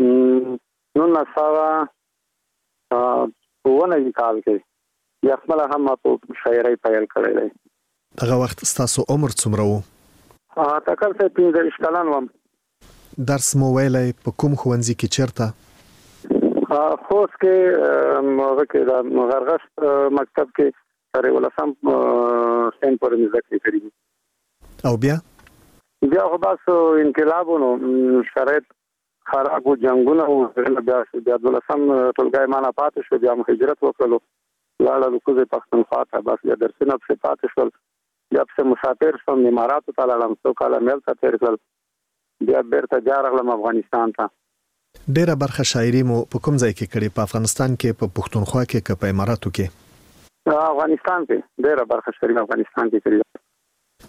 1990 کال کې بیا خپله هم په شاعرۍ پیل کړی دی. دغه وخت ستاسو عمر څومره و؟ تکل صاحب 15 کلن وم. درس مو ویلی په کوم ښوونځي کې چیرته؟ خوست کې هغه کې د غرغشت مکتب کې تر 11 سین پورې مې زده کړې کړي دي. او بیا خو بس انقلابونو شرایط خراب و، جنګونه و، بیا 12 ټولګی مانه پاتې شو. بیا مو هجرت وکړلو، لاړلو کوزې پښتونخوا ته. بس بیا درسونه پسې پاتې شول. بیا پسې مسافر شوم، اماراتو ته لاړم، څو کاله مې هلته تېر کړل. بیا بیرته بیا راغلم افغانستان ته. ډېره برخه شاعري مو په کوم ځای کې کړې؟ په افغانستان کې، په پښتونخوا کې، که په اماراتو کې؟ افغانستان کې ډېره برخه شاعري افغانستان کې کړې.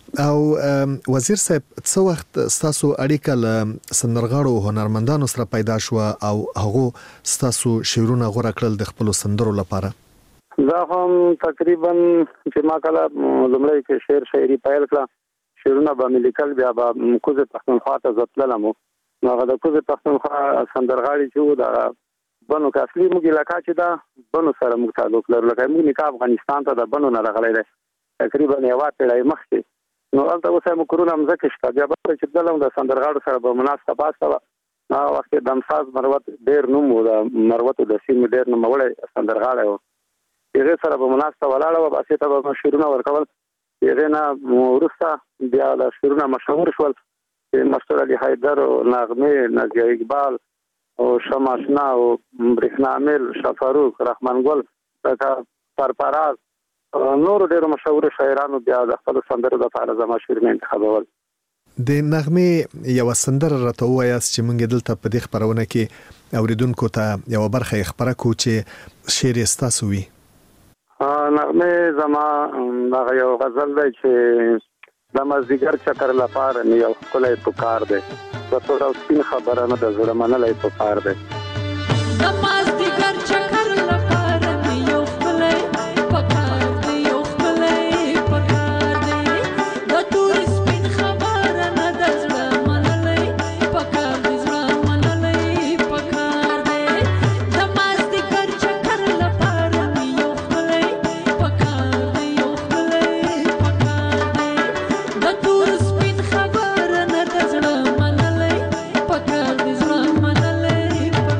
او وزیر صاحب څو وخت ستاسو اړیکه له سندرغاړو هنرمندانو سره پیدا شو او هغه ستاسو شعرونه غوړه کړل د خپل سندرو لپاره؟ دا هم تقریبا چې ما کله لومړی کې شعر شاعري پیل کړه شعرونه به ملي کل بیا به کوزه پښتونخوا ته ځتلم نو هغه د کوزه پښتونخوا سندرغاړي چې دا بنو کې اصلي موږ علاقہ چې دا بنو سره موږ تعلق لرو لکه موږ نکاح افغانستان ته د بنو نه راغلی دی تقریبا یو پیړۍ مخکې نو البته اوس هم کورونه مزه شته بیا به چې دلته د سندرغاړو سره به مناسبه پاسه نو وخت د امساز مروت ډیر نوم و د مروت د سیم ډیر نوم وړي سندرغاړو یې سره به مناسبه ولاړه و باسي ته به شیرونه ورکول یې نه ورسته بیا د شیرونه مشهور شول مستر علي حیدر او نغمه نازیه اقبال او شماشنا او برېښنامل شفاروق رحمان ګل سرپراز نور ډېر مشهور شاعرانو بیا د خپل سندرو لپاره زما شعرونه انتخابول. د نغمه یو سندره راته وایاست چې موږ دلته په دې خبرونه کې اوریدونکو ته یو برخه خبره کو چې شعر ستاسو وي. نغمه زما هغه یو غزل دی چې د مازدیګر چکر لپاره مې یو ښکلی پکار دی د تور او سپین خبره نه د زړه منلی پکار دی د مازدیګر چکر لپاره مې یو ښکلی پکار دی یو ښکلی پکار دی د تور سپین خبره نه د زړه منلی پکار دی زړه منلی پکار دی د مازدیګر چکر لپاره مې یو ښکلی پکار دی یو ښکلی پکار دی د تور سپین خبره نه د زړه منلی پکار دی زړه منلی پکار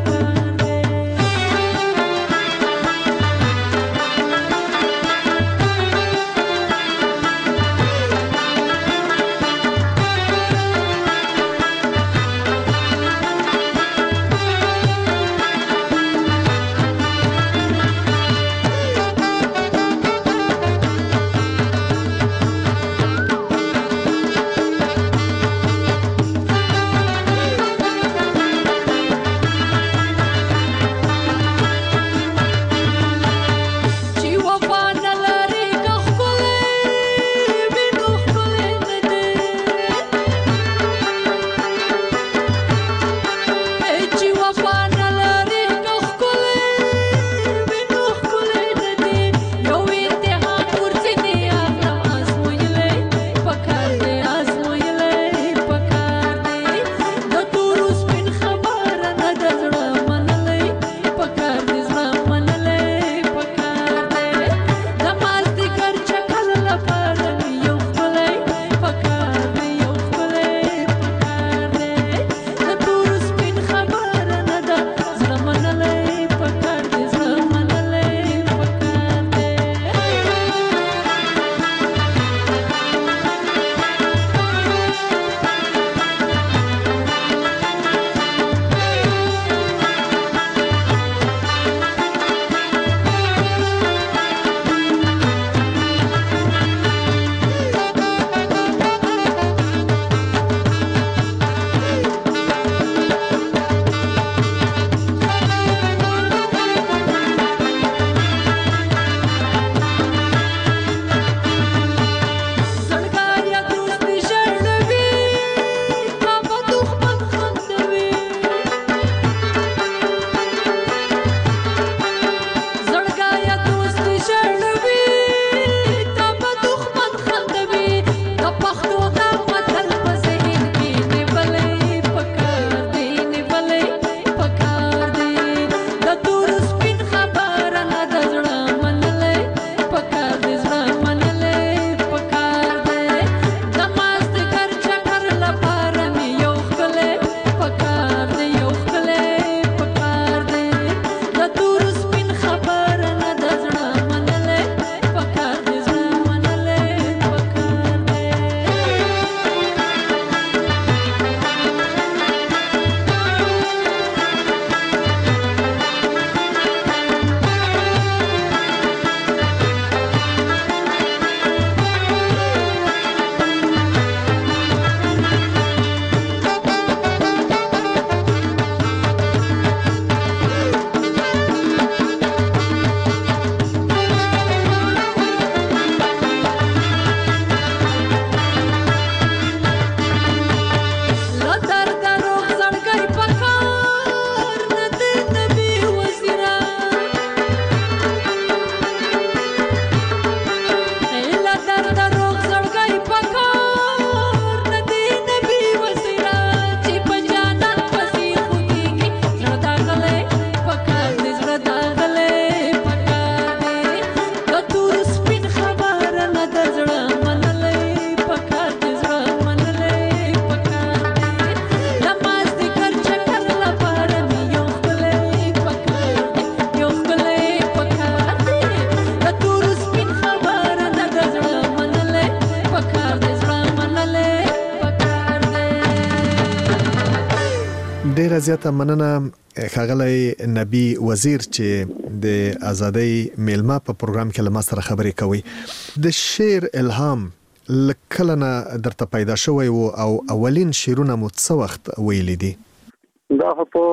ډیر زیاته مننه ښاغلی نبی وزیر چې د ازادۍ میلمه په پروګرام کې له ما سره خبرې کوي. د شعر الهام لکه نه درته پیدا شوی وو او اولین شعرونه مو څه وخت ویلي دي؟ دا په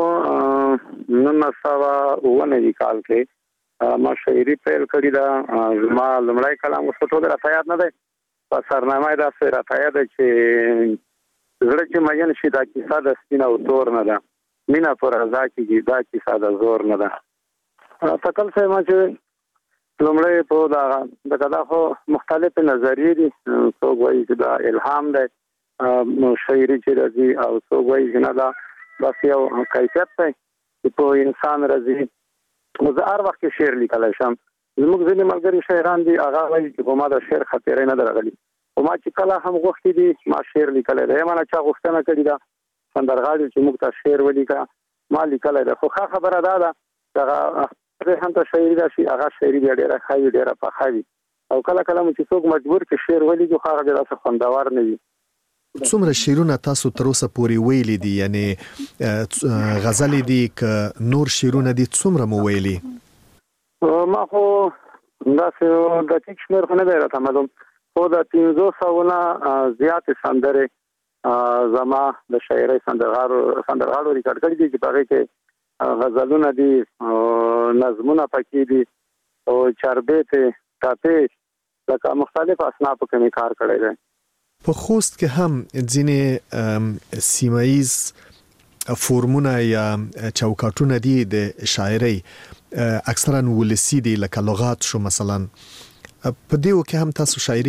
1999 کال کې ما شاعري پیل کړې ده. ما لمړی کلام وسوټو راته یاد نه دی، په سرنامه دا سره راته یاد ده چې زړه چې مین شي دا کیسه د سپین او تور نه ده، مینا پر رضا کېږي دا کیسه د زور نه ده. تکل سه ما چې لمړی په دا خو مختلف نظریې دي، څوک وایي چې دا الهام دی شاعري چې راځي، او څوک وایي چې نه دا بس یو کیفیت دی چې په انسان راځي. زه هر وخت شعر لیکلی شم. زموږ ځینې ملګري شاعران دي هغه وایي چې ما د شعر خاطرې نه درغلي، او ما چې کله هم غوښتي دي ما شعر لیکلی دی. ما نه چا غوښتنه کړې ده سندرغاړي چې موږ ته شعر ولیکه، ما لیکلی ده. خو ښه خبره دا ده چې هغه هم ته شاعري راشي، هغه شاعري بیا ډېره ښه وي، ډېره پخه وي، او کله کله مو چې څوک مجبور کړي شعر ولیکي خو هغه داسې خوندور نه وي. څومره شعرونه تاسو تر اوسه پورې ویلي دي؟ یعنی غزل دي که نور شعرونه دي څومره مو ویلي؟ ما خو داسې دقیق شمېر خو نه دی راته معلوم، خو د 500 نه زیاتې سندرې زما د شاعرۍ سندرغاړو ریکارډ کړي دي چې په هغې کې غزلونه دي، نظمونه پکې دي، او چاربیتې، ټاپې، لکه مختلف اصنافو کې مې کار کړی دی. په خوست کې هم ځینې سیمایز فورمونه یا چوکاټونه دي د شاعرۍ، اکثرا ولسی دي، لکه لغات شو مثلا. په دیو کې هم تاسو شاعري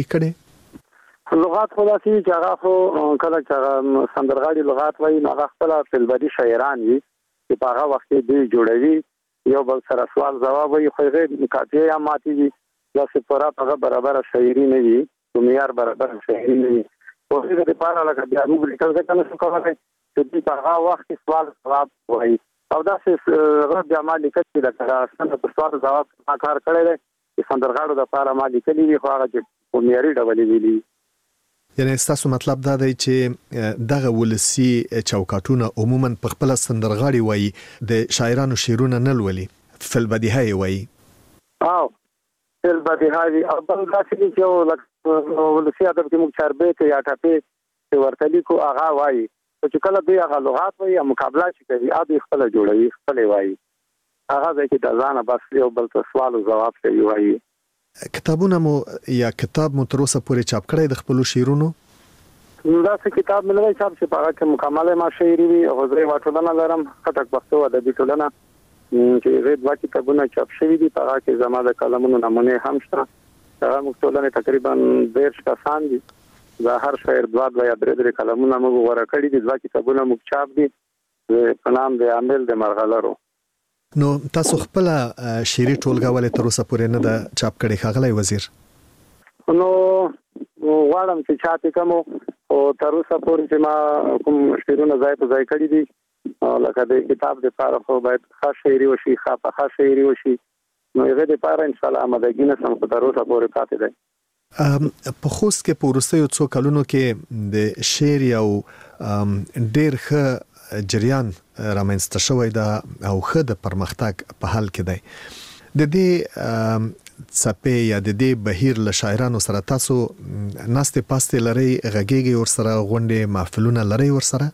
کړې؟ لغات خو داسې چې هغه خو کله چې هغه سندرغاړي لغات وایي نو هغه خپله فلبدي شاعران وي چې په هغه وخت کې دوی جوړوي، یو بل سره سوال ځواب وایي، خو هغې قافیې یا ماتې وي، داسې پوره هغه برابره شاعري نه وي، معیار برابر شاعري نه وي. خو هغې دپاره لکه بیا موږ لیکل ځکه نشو کولی چې دوی په هغه وخت کې سوال ځواب وایي، او داسې هغه بیا ما لیکل چې لکه څنګه په سوال ځواب ما کار کړی دی چې سندرغاړو دپاره ما لیکلي وي، خو هغه چې په معیاري ډول یې ویلي. یعنی ستاسو مطلب دا دی چې دغه ولسی چوکاټونه عموما په خپله سندرغاړي وایي، د شاعرانو شعرونه نه لولي، فلبدیها یې وایي. او فلبدیها وي، او بل داسې دي چې یو ولسي ادب کې موږ چاربیتې یا ټپې چې ورته لیکو هغه وایي، خو چې کله دوی هغه لغات وایي یا مقابله چې کوي هغه دوی خپله جوړوي، خپلې وایي، هغه ځای کې د ځانه بس یو بل ته سوال او ځواب کوي وایي. کتابونه مو یا کتاب مو تر اوسه پورې چاپ کړی د خپلو شعرونو؟ داسې کتاب مې نه دی چاپ چې په هغه کې مکمله ما شاعري وي، او زه یوه ټولنه لرم خټک پښتو ادبي ټولنه چې هغې 2 کتابونه چاپ شوي دي، په هغه کې زما د کلمونو نمونې هم شته. هغه موږ ټولنې تقریبا 13 کسان دي، دا هر شاعر 2 یا 3 کلمونه موږ غوره کړي دي، 2 کتابونه موږ چاپ دي په نام د عامل د مرغلرو. نو تاسو خپل شعري ټولګه ولې تر اوسه پورې نه ده چاپ کړې ښاغلی وزیر؟ نو غواړم چې چاپ یې کړم، او تر اوسه پورې چې ما کوم شعرونه ځای په ځای کړي دي، لکه د کتاب دپاره خو باید ښه شاعري وشي، ښه پخه شاعري وشي، نو هغې دپاره انشاءالله آمادګي نه سم، خو تر اوسه پورې پاتې دی. په خوست کې په وروستیو څو کلونو کې د شعر یو ډېر ښه جریان رامنځته شوی ده او ښه د پرمختګ په حال کې دی. د دې څپې یا د دې بهیر له شاعرانو سره تاسو ناستې پاستې لرئ، غږیږئ ورسره، غونډې محفلونه لرئ ورسره؟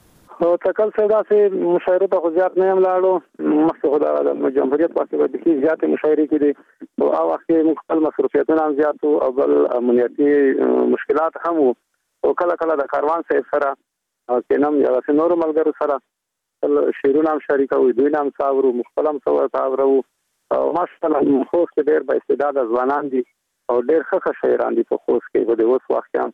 تکل څه داسې مشاعرو ته خو زیات نه یم لاړو، مخکې خو د جمهوریت وخت کې بیخي زیاتې مشاعرې کېدې، او هغه وخت کې موږ خپل مصروفیتونه هم زیات وو، او بل امنیتي مشکلات هم وو، او کله کله د کاروان صاحب سره کینم یا داسې نورو ملګرو سره خپل شعرونه هم شریکوو، دوی نه هم څه اورو، موږ خپل هم څه ورته اورو، او ماشاءالله خوست کې ډېر با استعداده ځوانان دي او ډېر ښه شاعران دي په خوست کې په دې اوس وخت کې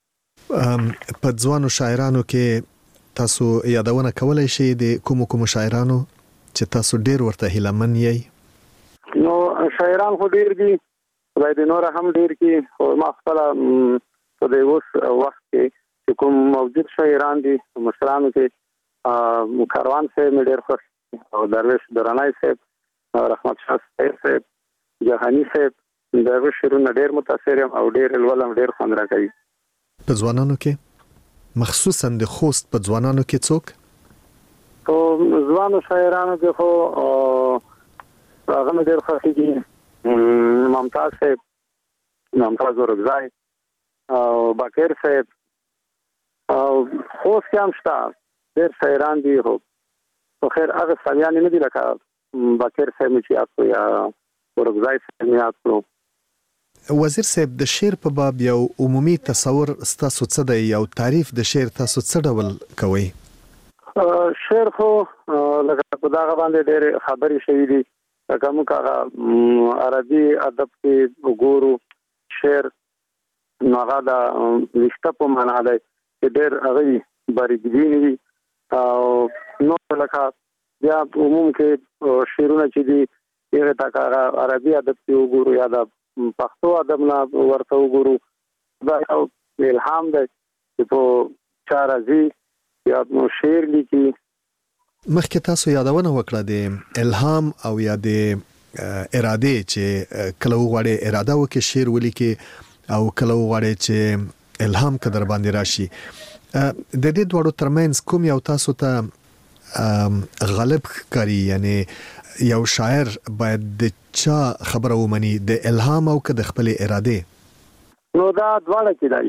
هم. په ځوانو شاعرانو کې تاسو یادونه کولای شئ د کومو شاعرانو چې تاسو ډېر ورته هیلهمن یې؟ نو شاعران خو ډېر دي، خدای دې نور هم ډېر کړي، خو ما خپله په دې اوس وخت کې چې کوم موجود شاعران دي مشرانو کې کاروان صاحب مې ډېر خوښ، او درویش درانی صاحب، رحمت شاه صاحب، جهانی صاحب، درویش شعرونه ډېر متاثر یم او ډېر لولم، ډېر خوند راکوي. په ځوانانو کې مخصوصا د خوست په ځوانانو کې څوک؟ ځوانو شاعرانو کې خو هغه مې ډېر خوښېږي ممتاز صاحب، ممتاز اورکزی او باقر صاحب او خوست کې هم شته ډېر شاعران دي. خو خیر هغه سالیان نه دي لکه باقر صاحب مې چې یاد کړو یا اورکزی صاحب مې یاد کړو. وزیر صاحب د شعر په باب یو عمومي تصور ستاسو څه دی؟ یو تعریف د شعر تاسو څه ډول کوئ؟ شعر خو لکه په دغه باندې ډېرې خبرې شوي دي. لکه موږ هغه عربي ادب کې وګورو شعر نو هغه د ویښته په معنا دی چې ډېر هغه باریکبین وي او نو لکه بیا عموم کې شعرونه چې دي هغه تا هغه عربي ادب کې وګورو یا د پښتو ادب نه ورته وګورو. دا یو الهام دی چې په چا راځي یا نو شعر لیکي. مخکې تاسو یادونه وکړه د الهام او یا د اراده چې کله وغواړي اراده وکړي شعر ولیکي او کله وغواړي چې الهام کدر باندې راشي. د دې دوړو ترمنځ کوم یو تاسو ته غالب کاری؟ یعنی یو شاعر باید د چا خبره ومني، د الهام او که د خپل اراده؟ نو دا دواړه کېدای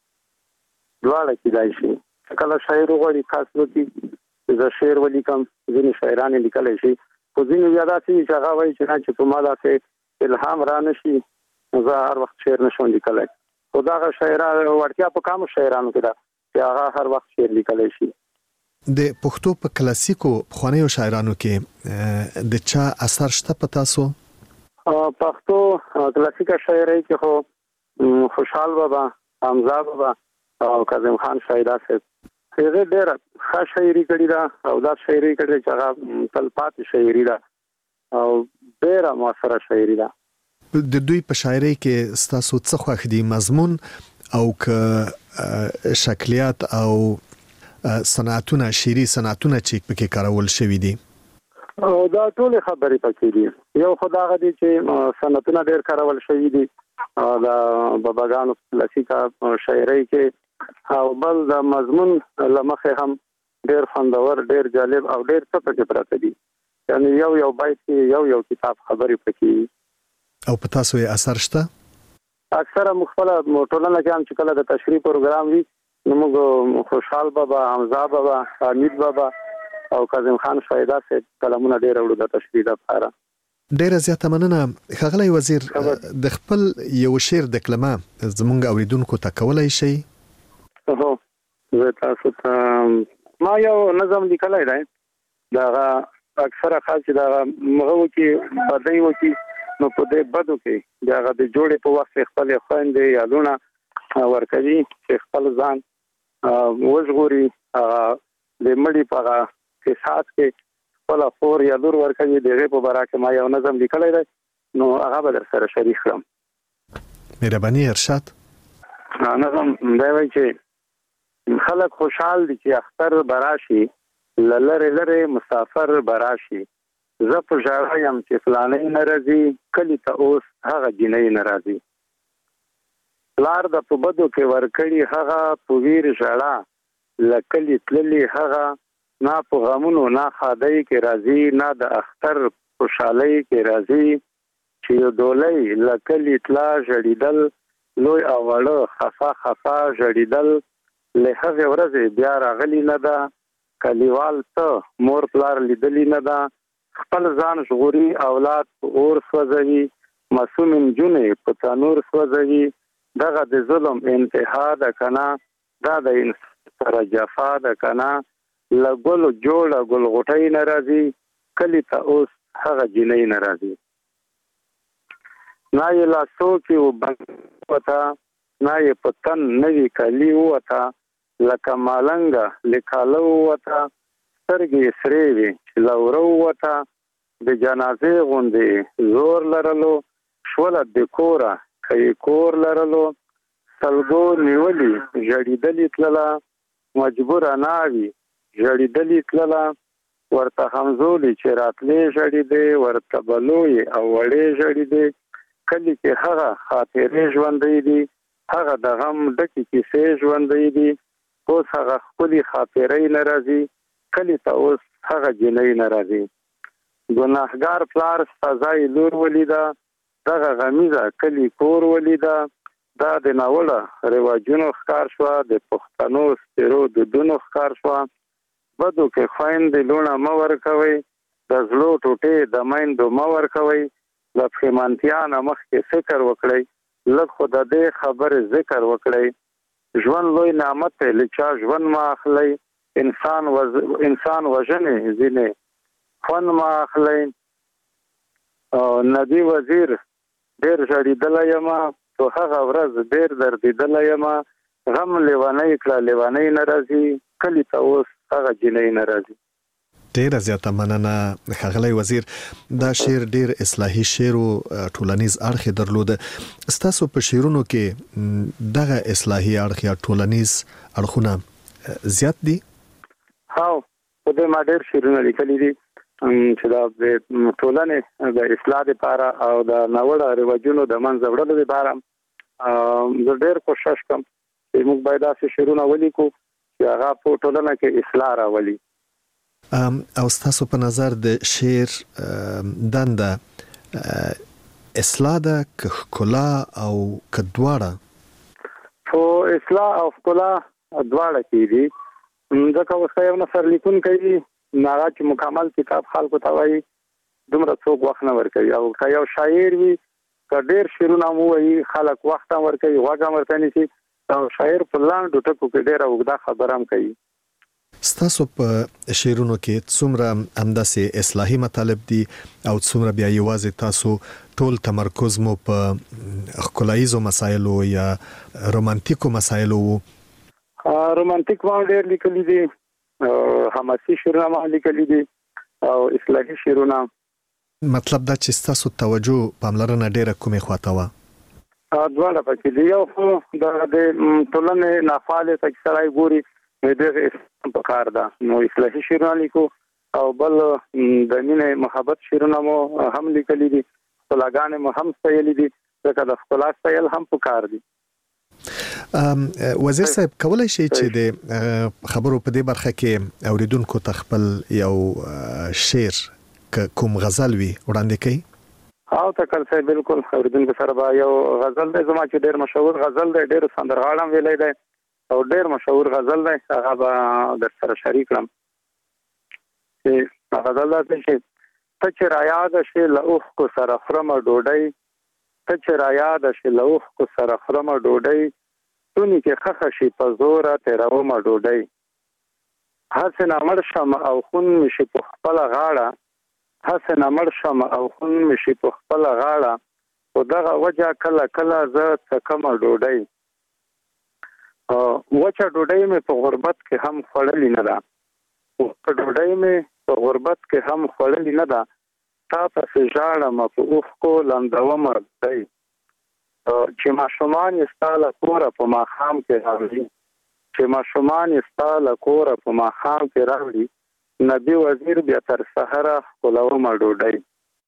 شي. کله شاعر وغواړي خاص وکړي زه شعر ولیکم، ځینې شاعران لیکلی شي، خو ځینې بیا داسې چې هغه وایي چې په ما داسې الهام را نه شي زه هر وخت شعر نشم لیکلی. خو دغه شاعران وړتیا په کامو شاعرانو کې ده چې هغه هر وخت شعر لیکلی شي. د پښتو په کلاسیکو پخوانیو شاعرانو کې د چا اثر شته په تاسو؟ پښتو کلاسیکه شاعرۍ کې خو خوشحال بابا، حمزه بابا او کاظم خان شایده صاحب هغه ډېره ښه شاعري کړې ده او دا شاعري کړې چې هغه تلپاتې شاعري ده او ډېره مؤثره شاعري ده. د دوی په شاعرۍ کې ستاسو څه خوښ دي؟ مضمون او که شکلیات او صنعتونه، شعري صنعتونه چې پکې کارول شوي دي؟ دا ټول خبرې پکې دي. یو خدای غدي چې صنعتونه ډېر کارول شوي دي دا باباګانو کلاسیکه شاعرۍ کې، او بل د مضمون لمخه هم ډېر خوندور، ډېر جالب او ډېر څه پکې پراته دي. یعنی یو بیت کې یو کتاب خبرې پکې. او په تاسو یې اثر شته؟ اکثره مخفله ټولنه کې هم چې کله د تشریح پروګرام وي نو موږ خوشحال بابا، حمزه بابا، حمید بابا او کاظم خان شایده صاحب کلمونه ډېر وړو د تشریح لپاره. ډېره زیاته مننه. ښاغلی وزیر، د خپل یو شعر د کلمه زموږ اوریدونکو ته کولی شئ؟ هو، زه تاسو ته ما یو نظم لیکلی دی، دغه اکثره خاص چې دغه مغه وکړي بدۍ وکړي نو په دې بدو کې دغه د جوړې په وخت خپل خویندې یادونه ورکوي چې خپل ځان وژغوري د مړي په حساب کې خپل خور یا لور ورکوي. دغه په باره کې ما یو نظم لیکلی دی نو هغه به در سره شریک کړم. مهرباني ارشاد. نظم دی وایي چې خلک خوشحال دي چې اختر براشي، لره مسافر براشي، زه په ژړا یم چې فلانۍ نه راځي، کلي ته اوس هغه جینۍ نه راځي. لار د په بدو کې ورکړي هغه په ویر ژړا، له کلي تللي هغه نه په غمونو نه ښادۍ کې راځي، نه د اختر خوشحالۍ کې راځي. چې یو ډولۍ له کلي تلا ژړېدل، لوی او وړه خفا ژړېدل، له هغې ورځې بیا راغلی نه ده، کلیوال ته مور پلار لیدلی نه ده، خپل ځان ژغوري اولاد په اور سوځوي، معصوم نجونې په تنور سوځوي. دغه د ظلم انتها ده کنه، دا د انسان سره جفا ده کنه، له ګلو جوړه ګل غوټۍ نه راځي، کلي ته اوس هغه جینۍ نه راځي. نه یې لاسو کې وبند وته، نه یې په تن نوي کالي ووته، لکه مالنګه لیکاله ووته، سترګې سرې وې چې لوره ووته، د جنازې غوندې زور لرلو، شوله د کوره که کور لرلو، سلګو نیولي ژړېدلې تلله، مجبوره ناوي ژړېدلې تلله، ورته همزولې چې راتلې ژړېدې، ورته بلویې او وړې ژړېدې. کلي کې هغه خاطرې ژوندۍ دي، هغه د غم ډکې کیسې ژوندۍ دي، اوس هغه ښکلې خاطرۍ نه راځي، کلی ته اوس هغه جنۍ نه راځي. ګناهګار پلار سزای لور ولیده، دغه غمیزه کلی کور ولیده. دا د ناوړه رواجونو ښکار شوه، د پښتنو سپیرو دودونو ښکار شوه. بدو کې خویندې لوڼه مه ورکوئ، د زړو ټوټې د میندو مه ورکوئ. له پښیمانتیا نه مخکې فکر وکړئ، لږ خو د دې خبرې ذکر وکړئ. ژوند لوی نعمت دی، له چا ژوند مه اخلئ. انسان وژنې ځینې خوند مه اخلئ. نبی وزیر ډېر ژړېدلی یم، خو هغه ورځ ډېر دردېدلی یم. غم لیونی کړه لیونی نه راځي، کلي ته اوس هغه جنۍ نه راځي. ډیره زیاته مننه ښاغلی وزیر. دا شعر ډیر اصلاحي شعر او ټولنیز اړخ درلود. ستاسو په شعرونو کې دغه اصلاحي اړخ یا ټولنیز اړخونه زیات دي؟ ها، په دې ما ډیر شعرونه لیکلي دي چې دا د ټولنې د اصلاح لپاره او د ناوړه رواجونو د منځه وړلو لپاره زه ډیر کوشش کوم چې موږ باید داسې شعرونه ولیکو چې هغه په ټولنه کې اصلاح راولي. او ستاسو په نظر د شعر دنده اصلاح ده که ښکلا او که دواړه؟ خو اصلاح او ښکلا دواړه کېدي، ځکه اوس یو نثر لیکونکی وي هغه چې مکمل کتاب خلکو ته وایي دومره څوک وخت نه ورکوي، او که یو شاعر وي که ډېر شعرونه مو وایي خلک وخت هم ورکوي، غوږ هم ورته نیسي، او شاعر په لنډو ټکو کې ډېره اوږده خبره هم کوي. ستاسو په شعرونو کې څومره همداسې اصلاحي مطالب دي او څومره بیا یوازې تاسو ټول تمرکز مو په ښکلاییزو مسایلو یا رومانتیکو مسایلو؟ رومانتیک ما ډېر لیکلي دي، حماسي شعرونه ما لیکلي دي او اصلاحي شعرونه. مطلب دا چې ستاسو توجه پاملرنه ډېره کومې خواته وه؟ دواړه پکې دي. یو خو د ټولنې ناخوالې ته چې سړی ګوري دغه اسلام په کار ده، نو اصلاحي شعرونه لیکو، او بل د مینې محبت شعرونه مو هم لیکلي دي، ښکلاګانې مو هم ستایلي دي، ځکه د ښکلا ستایل هم په کار دي. وزیر صاحب کولای شي چې د خبرو په دې برخه کې اوریدونکو ته خپل یو شعر کوم غزل وي وړاندې کړي؟ او تکل صاحب بالکل اوریدونکو سره به یو غزل دی زما چې ډېر مشهور غزل دی، ډېر سندرغاړی هم ویلی دی او ډېر مشهور غزل دی، هغه به در سره شریک کړم. چې غزل دا دی چې ته چې رایاده شې له اوښکو سره خورمه ډوډۍ، ته چې رایاده شې له اوښکو سره خورمه ډوډۍ، تونې کې خښه شي په زوره تېرومه ډوډۍ. هسې نه مړ شم او خون مې شي په خپله غاړه، هسې نه مړ شم او خون مې شي په خپله غاړه، خو دغه وجه کله کله زه څکمه ډوډۍ. وچه ډوډۍ مې په غربت کې هم خوړلې نه ده، وچه ډوډۍ مې په غربت کې هم خوړلې نه ده، تا پسې ژاړم په اوښکو لندومه ډوډۍ. چې ماشومان یې ستا له کوره په ماښام کې راوړي، چې ماشومان یې ستا له کوره په ماښام کې راوړي، نبي وزیر بیا تر سحره ښکلومه ډوډۍ.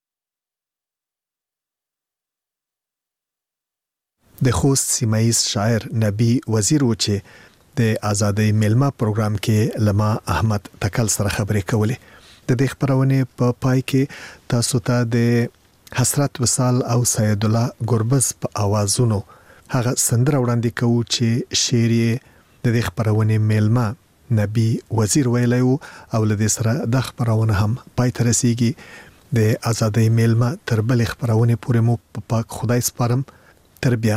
د خوست سیمایز شاعر نبی وزیر و چې د آزادۍ میلمه پروګرام کې لما احمد تکل سره خبرې کولې. د دې خبرونې په پای کې تاسو ته د حسرت وصال او سید الله ګربز په اوازونو هغه سندره وړاندې کوو چې شعر د دې خبرونې میلمه نبی وزیر ویلی او له دې سره د خبرونه هم پای ته رسیږي. د آزادۍ میلمه تر بلې خبرونې پورې مو په پاک خدای سپارم. تر بیا.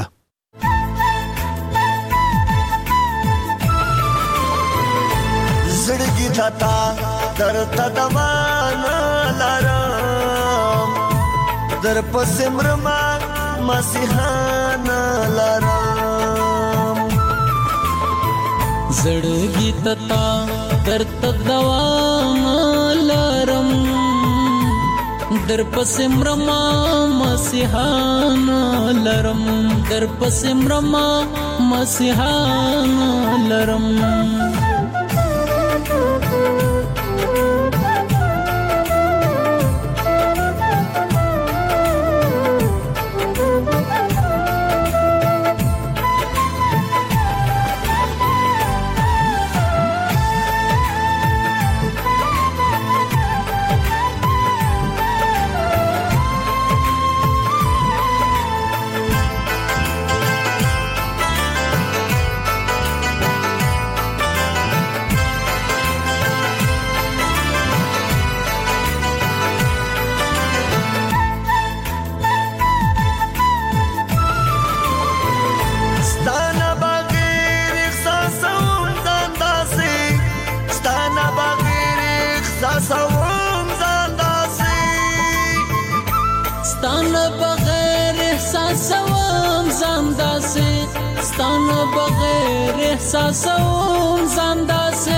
زړګي تا درته دوانا لارم، در پسې مرما مسیحانا لارم. زړګي تا درته دوانا لارم، در پسې مرما مسیحانا لرم، در پسې مرما مسیحانا لرم. احساسوم ځان داسې ستانه بغیر احساسوم ځان داسې ستانه بغیر احساسوم ځان داسې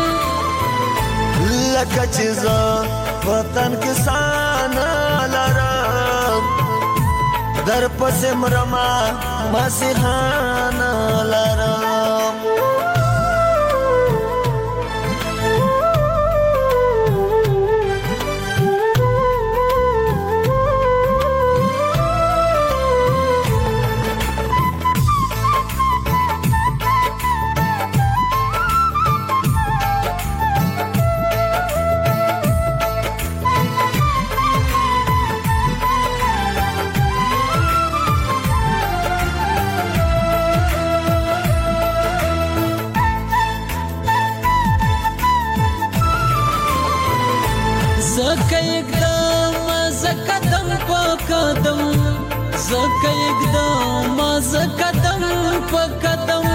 لکه چې زه وطن کې سانه لرم در پسې مرما مسیحانه لرم زکه اقدام زکدم په قدم زکه اقدام زکدم په قدم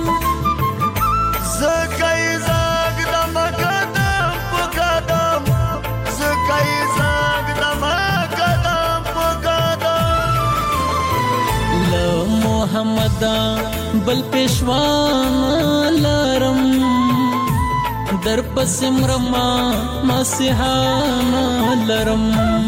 زکه زکدم قدم په قدم زکه زکدم قدم په قدم له محمد بل پېښوان لرم در پس مرما مسیحانا لرم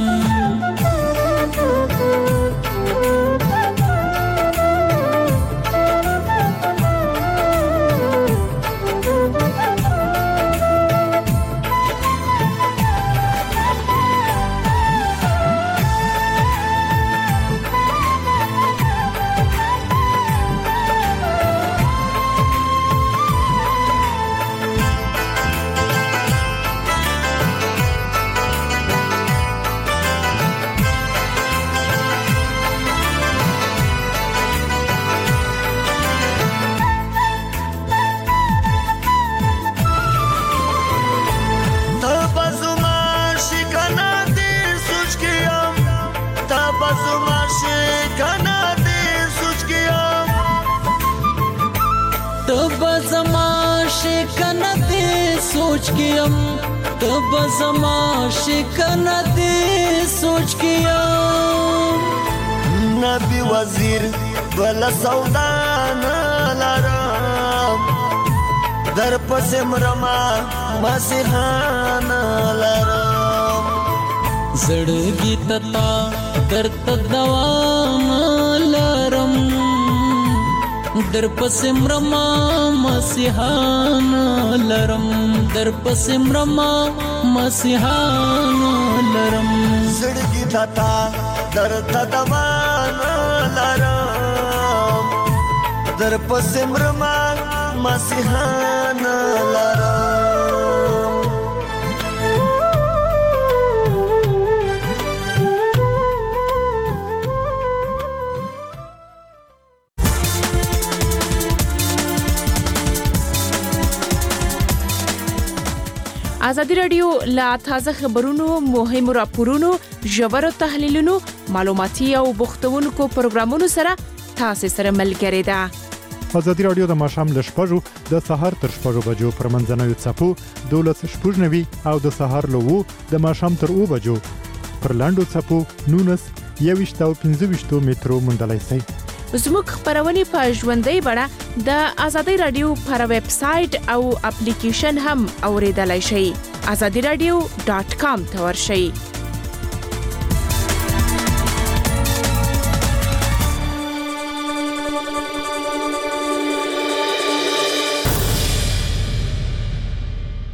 सोच कियम तब जमा शिकन दे सोच कियम नबी वजीर बल सौदान लरम در پس مرما مسیحان لرم زړګي تتا درد دوام لرم در پس مرما مسیحان لرم در پس مرما مسیحان لرم زړګي تتا درد دوام لرم در پس مرما مسیحان لرم آزادی رادیو لا تازه خبرونو مهم راپورونو ژور تحلیلونو معلوماتي او بوختونکو پروګرامونو سره تاسو سره ملګری ده. آزادی رادیو د ماښام له 6 د سهار تر 6 بجو پر منځنوي څپو 12:90 او د سهار له 2 د ماښام تر 2 بجو پر لاندو څپو 19 او 15 مترو مندلای سي. زموږ خبرونه په ژوندۍ بڼه د آزادی رادیو پر ویب سټ او اپلیکیشن هم اوریدلای شئ. azadiradio.com ته ورشئ.